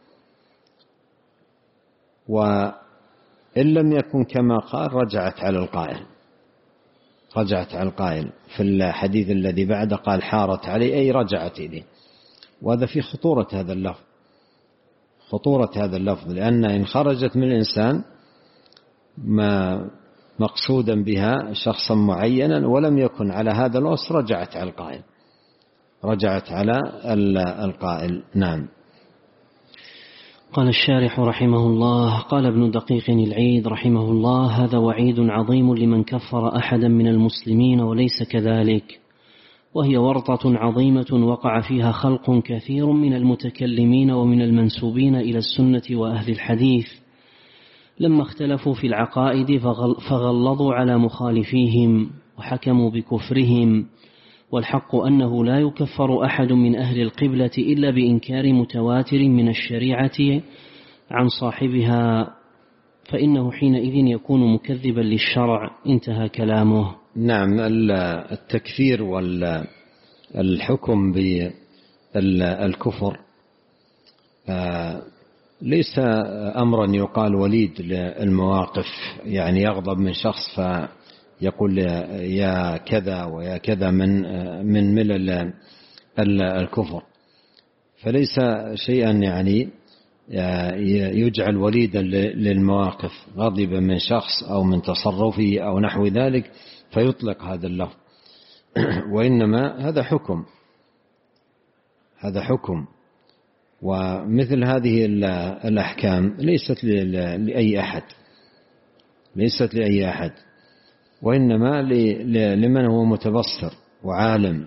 وإن لم يكن كما قال رجعت على القائل، رجعت على القائل. في الحديث الذي بعده قال حارت عليه أي رجعت إليه. وهذا في خطورة هذا اللفظ، خطورة هذا اللفظ، لأن إن خرجت من الإنسان ما مقصودا بها شخصا معينا ولم يكن على هذا الوصف رجعت على القائل، رجعت على القائل. نعم. قال الشارح رحمه الله: قال ابن دقيق العيد رحمه الله: هذا وعيد عظيم لمن كفر أحدا من المسلمين وليس كذلك، وهي ورطة عظيمة وقع فيها خلق كثير من المتكلمين ومن المنسوبين إلى السنة وأهل الحديث، لما اختلفوا في العقائد فغلظوا على مخالفيهم وحكموا بكفرهم، والحق أنه لا يكفر أحد من أهل القبلة إلا بإنكار متواتر من الشريعة عن صاحبها، فإنه حينئذ يكون مكذبا للشرع. انتهى كلامه. نعم. التكفير والحكم بالكفر ليس أمرا يقال وليد للمواقف، يعني يغضب من شخص فيقول يا كذا ويا كذا من من ملل الكفر، فليس شيئا يعني يجعل وليدا للمواقف، غضب من شخص أو من تصرفه أو نحو ذلك فيطلق هذا اللفظ، وإنما هذا حكم، هذا حكم. ومثل هذه الأحكام ليست لأي أحد، ليست لأي أحد، وإنما لمن هو متبصر وعالم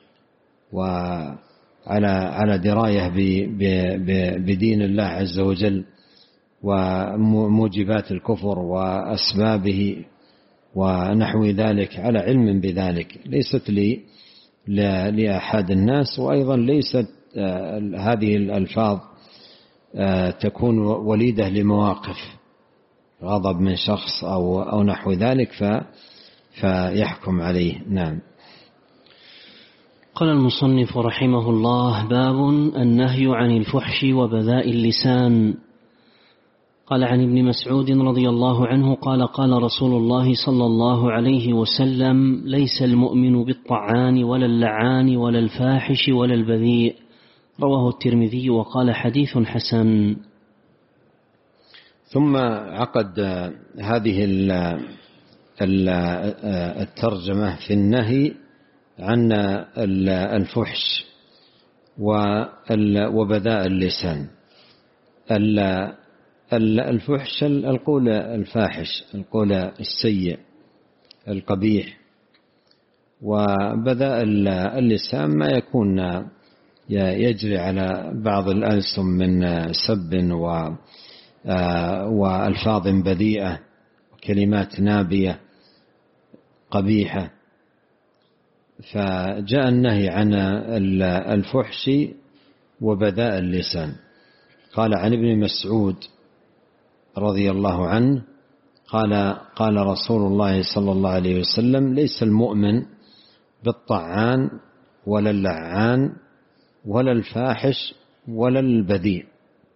وعلى على دراية بدين الله عز وجل وموجبات الكفر وأسبابه ونحو ذلك، على علم بذلك، ليست لي لأحد الناس. وأيضا ليست هذه الألفاظ تكون وليدة لمواقف غضب من شخص أو أو نحو ذلك فيحكم عليه. نعم. قال المصنف رحمه الله: باب النهي عن الفحش وبذاء اللسان. قال عن ابن مسعود رضي الله عنه قال: قال رسول الله صلى الله عليه وسلم: ليس المؤمن بالطعان ولا اللعان ولا الفاحش ولا البذيء. رواه الترمذي وقال: حديث حسن. ثم عقد هذه الترجمة في النهي عن الفحش وبذاء اللسان. الفحش القول الفاحش، القول السيء القبيح، وبذاء اللسان ما يكون يجري على بعض الألسن من سب وألفاظ بذيئة وكلمات نابية. القبيحة. فجاء النهي عن الفحش وبذاء اللسان. قال عن ابن مسعود رضي الله عنه قال قال رسول الله صلى الله عليه وسلم: ليس المؤمن بالطعان ولا اللعان ولا الفاحش ولا البذيء.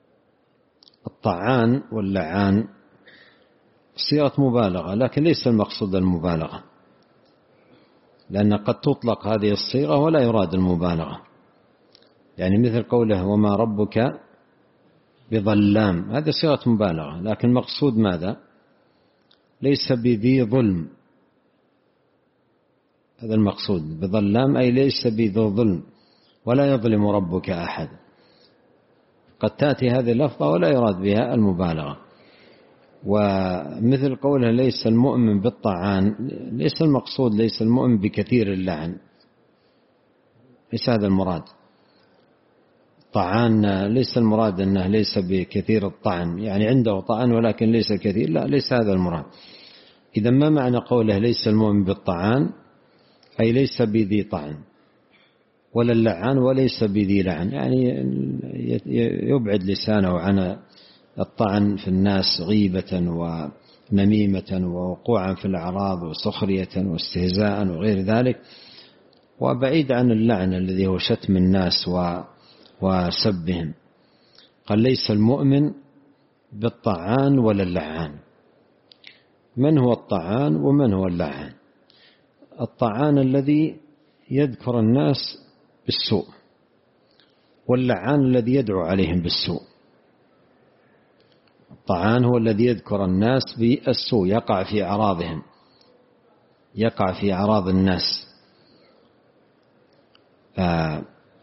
الطعان واللعان صيغة مبالغة، لكن ليس المقصود المبالغة، لأن قد تطلق هذه الصيغة ولا يراد المبالغة، يعني مثل قوله: وما ربك بظلام، هذه صيغة مبالغة، لكن المقصود ماذا؟ ليس بذي ظلم، هذا المقصود. بظلام أي ليس بذو ظلم، ولا يظلم ربك أحد. قد تأتي هذه اللفظة ولا يراد بها المبالغة. ومثل قوله: ليس المؤمن بالطعان، ليس المقصود ليس المؤمن بكثير اللعن، ليس هذا المراد. طعان ليس المراد أنه ليس بكثير الطعن، يعني عنده طعن ولكن ليس كثير، لا، ليس هذا المراد. إذا ما معنى قوله ليس المؤمن بالطعان؟ أي ليس بذي طعن، ولا اللعان وليس بذي لعن، يعني يبعد لسانه عن الطعن في الناس غيبة ونميمة ووقوعا في الأعراض وسخرية واستهزاء وغير ذلك، وبعيد عن اللعن الذي هو شتم الناس وسبهم. قال: ليس المؤمن بالطعان ولا اللعان. من هو الطعان ومن هو اللعان؟ الطعان الذي يذكر الناس بالسوء، واللعان الذي يدعو عليهم بالسوء. الطعان هو الذي يذكر الناس بالسوء، يقع في أعراضهم، يقع في أعراض الناس. آه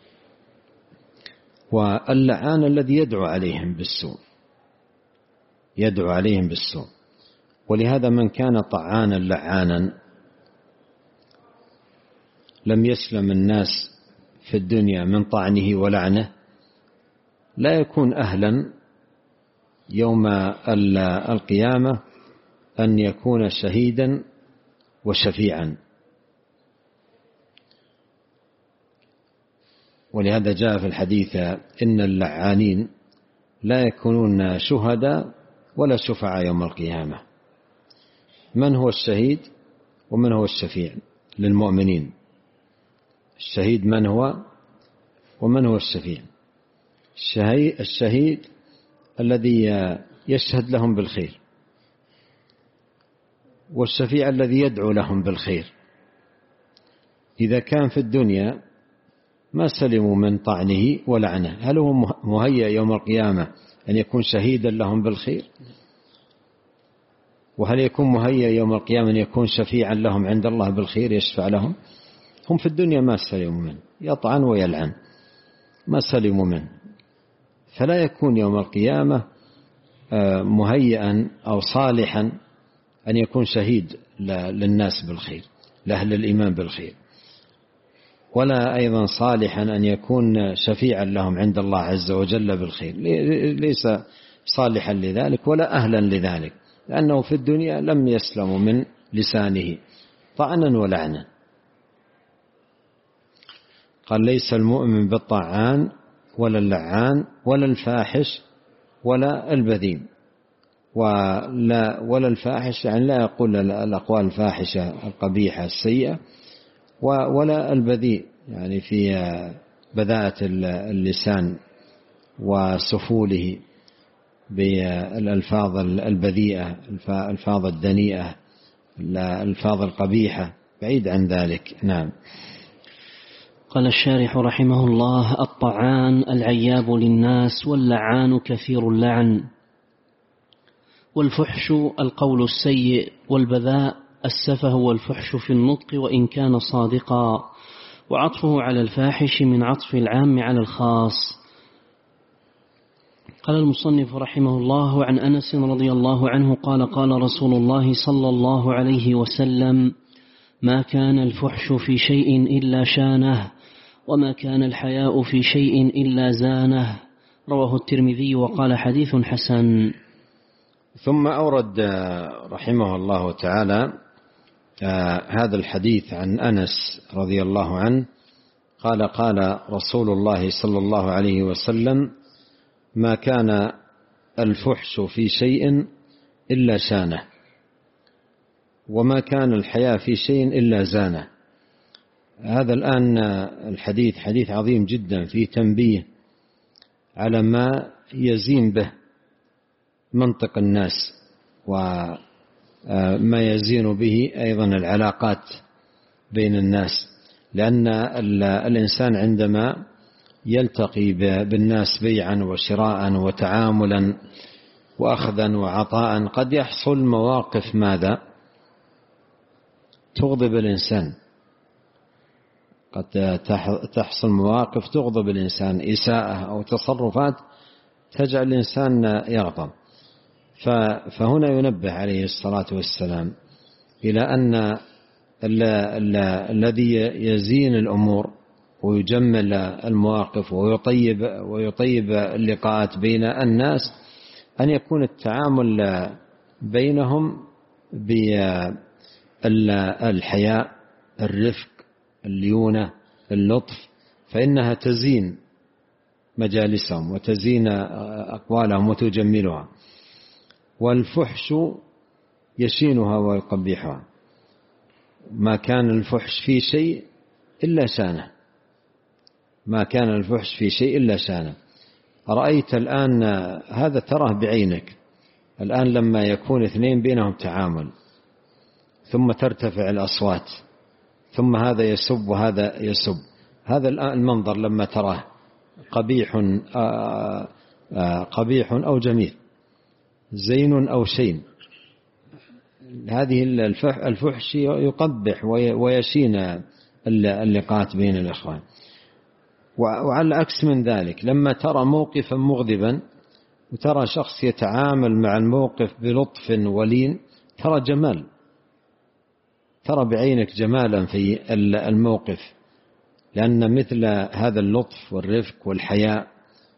واللعان الذي يدعو عليهم بالسوء، يدعو عليهم بالسوء. ولهذا من كان طعانا لعانا لم يسلم الناس في الدنيا من طعنه ولعنه، لا يكون أهلا يوم القيامة أن يكون شهيدا وشفيعا. ولهذا جاء في الحديث: إن اللعانين لا يكونون شهداء ولا شفعاء يوم القيامة. من هو الشهيد ومن هو الشفيع للمؤمنين؟ الشهيد من هو ومن هو الشفيع؟ الشهيد الذي يشهد لهم بالخير، والشفيع الذي يدعو لهم بالخير. إذا كان في الدنيا ما سلموا من طعنه ولعنه، هل هو مهيأ يوم القيامة أن يكون شهيدا لهم بالخير؟ وهل يكون مهيأ يوم القيامة أن يكون شفيعا لهم عند الله بالخير، يشفع لهم؟ هم في الدنيا ما سلموا منه، يطعن ويلعن، ما سلموا منه، فلا يكون يوم القيامة مهيئا أو صالحا أن يكون شهيد للناس بالخير، لأهل الإيمان بالخير، ولا أيضا صالحا أن يكون شفيعا لهم عند الله عز وجل بالخير، ليس صالحا لذلك ولا أهلا لذلك، لأنه في الدنيا لم يسلم من لسانه طعنا ولعنا. قال: ليس المؤمن بالطعان ولا اللعان ولا الفاحش ولا البذيء. ولا ولا الفاحش يعني لا يقول الأقوال الفاحشة القبيحة السيئة، ولا البذيء يعني في بذاءة اللسان وسفوله بالألفاظ البذيئة، الألفاظ الدنيئة، الألفاظ القبيحة، بعيد عن ذلك. نعم. قال الشارح رحمه الله: الطعان العياب للناس، واللعان كثير اللعن، والفحش القول السيء، والبذاء السفه والفحش في النطق وإن كان صادقا، وعطفه على الفاحش من عطف العام على الخاص. قال المصنف رحمه الله: عن أنس رضي الله عنه قال: قال رسول الله صلى الله عليه وسلم: ما كان الفحش في شيء إلا شانه، وما كان الحياء في شيء إلا زانه. رواه الترمذي وقال: حديث حسن. ثم أورد رحمه الله تعالى آه هذا الحديث عن أنس رضي الله عنه قال قال رسول الله صلى الله عليه وسلم: ما كان الفحش في شيء إلا شانه، وما كان الحياء في شيء إلا زانه. هذا الآن الحديث حديث عظيم جدا فيه تنبيه على ما يزين به منطق الناس، وما يزين به أيضا العلاقات بين الناس، لأن الإنسان عندما يلتقي بالناس بيعا وشراء وتعاملا وأخذا وعطاء قد يحصل مواقف ماذا تغضب الإنسان، قد تحصل مواقف تغضب الإنسان، إساءة أو تصرفات تجعل الإنسان يغضب. فهنا ينبه عليه الصلاة والسلام إلى أن الذي يزين الأمور ويجمل المواقف ويطيب ويطيب اللقاءات بين الناس أن يكون التعامل بينهم بالحياء، الرفق، الليونة، اللطف، فإنها تزين مجالسهم وتزين أقوالهم وتجملها. والفحش يشينها ويقبحها. ما كان الفحش في شيء إلا شانه، ما كان الفحش في شيء إلا شانه. رأيت الآن هذا تراه بعينك الآن لما يكون اثنين بينهم تعامل ثم ترتفع الأصوات ثم هذا يسب وهذا يسب، هذا الآن المنظر لما تراه قبيح قبيح أو جميل، زين أو شين، هذه الفحش يقبح ويشين اللقاءات بين الإخوان. وعلى عكس من ذلك لما ترى موقفا مغضبا وترى شخص يتعامل مع الموقف بلطف ولين ترى جمال، ترى بعينك جمالا في الموقف، لأن مثل هذا اللطف والرفق والحياء،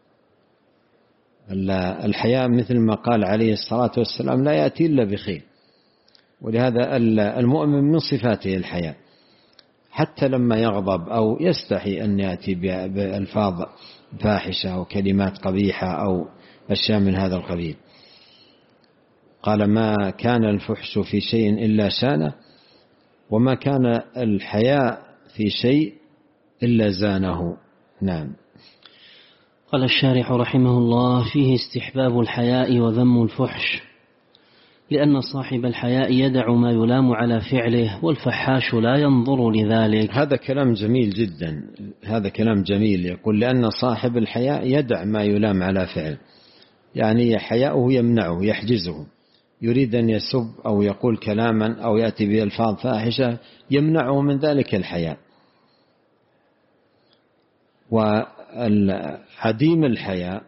الحياء مثل ما قال عليه الصلاة والسلام لا يأتي إلا بخير، ولهذا المؤمن من صفاته الحياء، حتى لما يغضب أو يستحي أن يأتي بألفاظ فاحشة أو كلمات قبيحة أو أشياء من هذا القبيل. قال: ما كان الفحش في شيء إلا شانه، وما كان الحياء في شيء إلا زانه. نعم. قال الشارح رحمه الله: فيه استحباب الحياء وذم الفحش، لأن صاحب الحياء يدع ما يلام على فعله، والفحاش لا ينظر لذلك. هذا كلام جميل جدا، هذا كلام جميل. يقول لأن صاحب الحياء يدع ما يلام على فعله، يعني حياؤه يمنعه يحجزه، يريد أن يسب أو يقول كلاما أو يأتي بألفاظ فاحشة يمنعه من ذلك الحياء. وعديم الحياء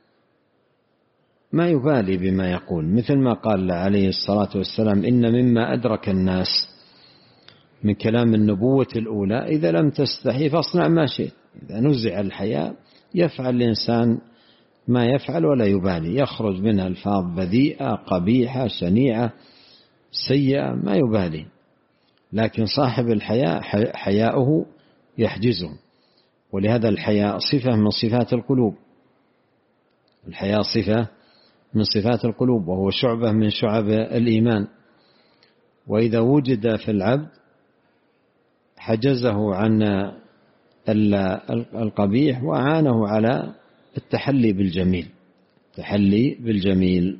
ما يبالي بما يقول، مثل ما قال عليه الصلاة والسلام: إن مما أدرك الناس من كلام النبوة الأولى إذا لم تستحي فاصنع ما شئت. إذا نزع الحياء يفعل الإنسان ما يفعل ولا يبالي، يخرج منها ألفاظ بذيئة قبيحة شنيعة سيئة ما يبالي، لكن صاحب الحياء حياؤه يحجزه. ولهذا الحياء صفة من صفات القلوب، الحياء صفة من صفات القلوب، وهو شعبة من شعب الإيمان. وإذا وجد في العبد حجزه عن القبيح وأعانه على التحلي بالجميل، التحلي بالجميل.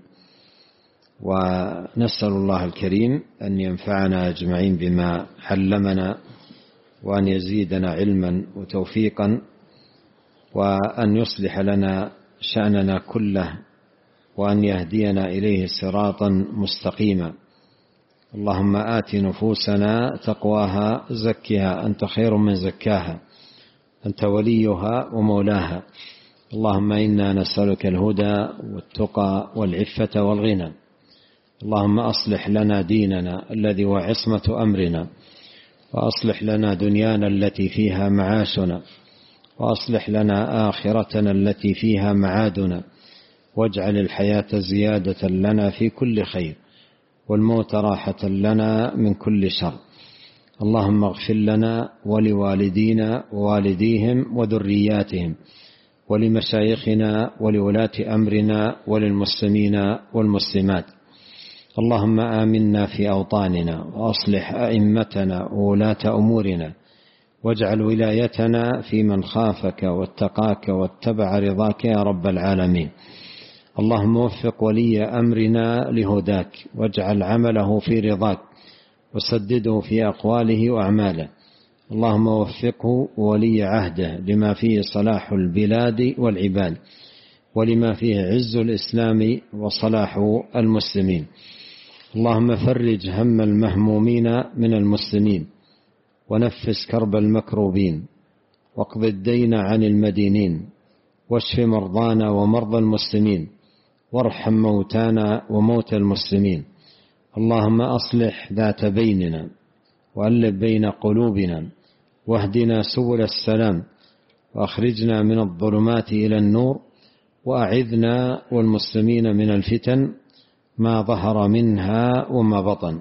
ونسأل الله الكريم أن ينفعنا أجمعين بما علمنا، وأن يزيدنا علما وتوفيقا، وأن يصلح لنا شأننا كله، وأن يهدينا إليه صراطا مستقيما. اللهم آت نفوسنا تقواها زكها أنت خير من زكاها أنت وليها ومولاها. اللهم إنا نسألك الهدى والتقى والعفة والغنى. اللهم أصلح لنا ديننا الذي هو عصمة أمرنا، وأصلح لنا دنيانا التي فيها معاشنا، وأصلح لنا آخرتنا التي فيها معادنا، واجعل الحياة زيادة لنا في كل خير، والموت راحة لنا من كل شر. اللهم اغفر لنا ولوالدينا ووالديهم وذرياتهم ولمشايخنا ولولاة أمرنا وللمسلمين والمسلمات. اللهم آمنا في أوطاننا وأصلح أئمتنا وولاة أمورنا، واجعل ولايتنا في من خافك واتقاك واتبع رضاك يا رب العالمين. اللهم وفق ولي أمرنا لهداك، واجعل عمله في رضاك، وسدده في أقواله وأعماله. اللهم وفقه ولي عهده لما فيه صلاح البلاد والعباد، ولما فيه عز الإسلام وصلاح المسلمين. اللهم فرج هم المهمومين من المسلمين، ونفس كرب المكروبين، واقض الدين عن المدينين، واشف مرضانا ومرضى المسلمين، وارحم موتانا وموتى المسلمين. اللهم أصلح ذات بيننا، وألف بين قلوبنا، واهدنا سبل السلام، وأخرجنا من الظلمات إلى النور، وأعذنا والمسلمين من الفتن ما ظهر منها وما بطن.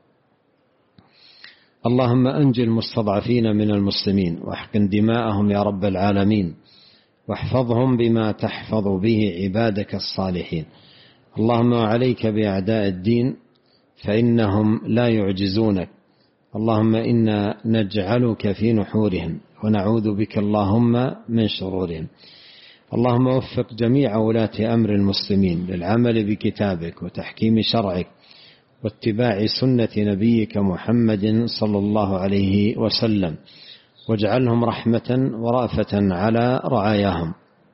اللهم أنجِ المستضعفين من المسلمين، واحقن دماءهم يا رب العالمين، واحفظهم بما تحفظ به عبادك الصالحين. اللهم عليك بأعداء الدين فإنهم لا يعجزونك. اللهم إنا نجعلك في نحورهم، ونعوذ بك اللهم من شرورهم. اللهم وفق جميع ولاة أمر المسلمين للعمل بكتابك وتحكيم شرعك واتباع سنة نبيك محمد صلى الله عليه وسلم، واجعلهم رحمة ورأفة على رعاياهم.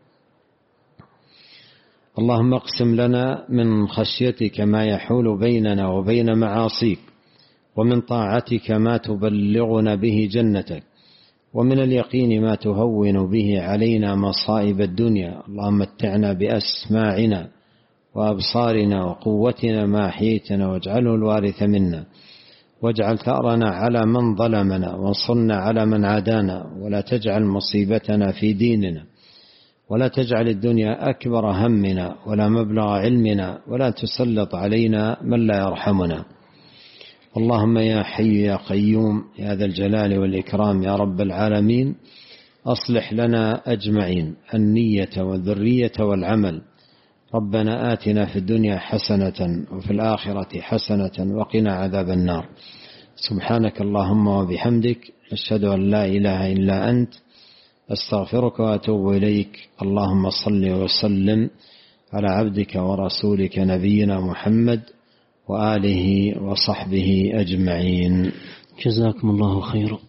اللهم اقسم لنا من خشيتك ما يحول بيننا وبين معاصيك، ومن طاعتك ما تبلغنا به جنتك، ومن اليقين ما تهون به علينا مصائب الدنيا. اللهم متعنا بأسماعنا وأبصارنا وقوتنا ما أحييتنا، واجعله الوارث منا، واجعل ثأرنا على من ظلمنا، وانصرنا على من عادانا، ولا تجعل مصيبتنا في ديننا، ولا تجعل الدنيا أكبر همنا ولا مبلغ علمنا، ولا تسلط علينا من لا يرحمنا. اللهم يا حي يا قيوم يا ذا الجلال والإكرام يا رب العالمين، أصلح لنا أجمعين النية والذرية والعمل. ربنا آتنا في الدنيا حسنة وفي الآخرة حسنة وقنا عذاب النار. سبحانك اللهم وبحمدك، أشهد أن لا إله إلا أنت، أستغفرك وأتوب إليك. اللهم صل وسلم على عبدك ورسولك نبينا محمد وآله وصحبه أجمعين. جزاكم الله خيرا.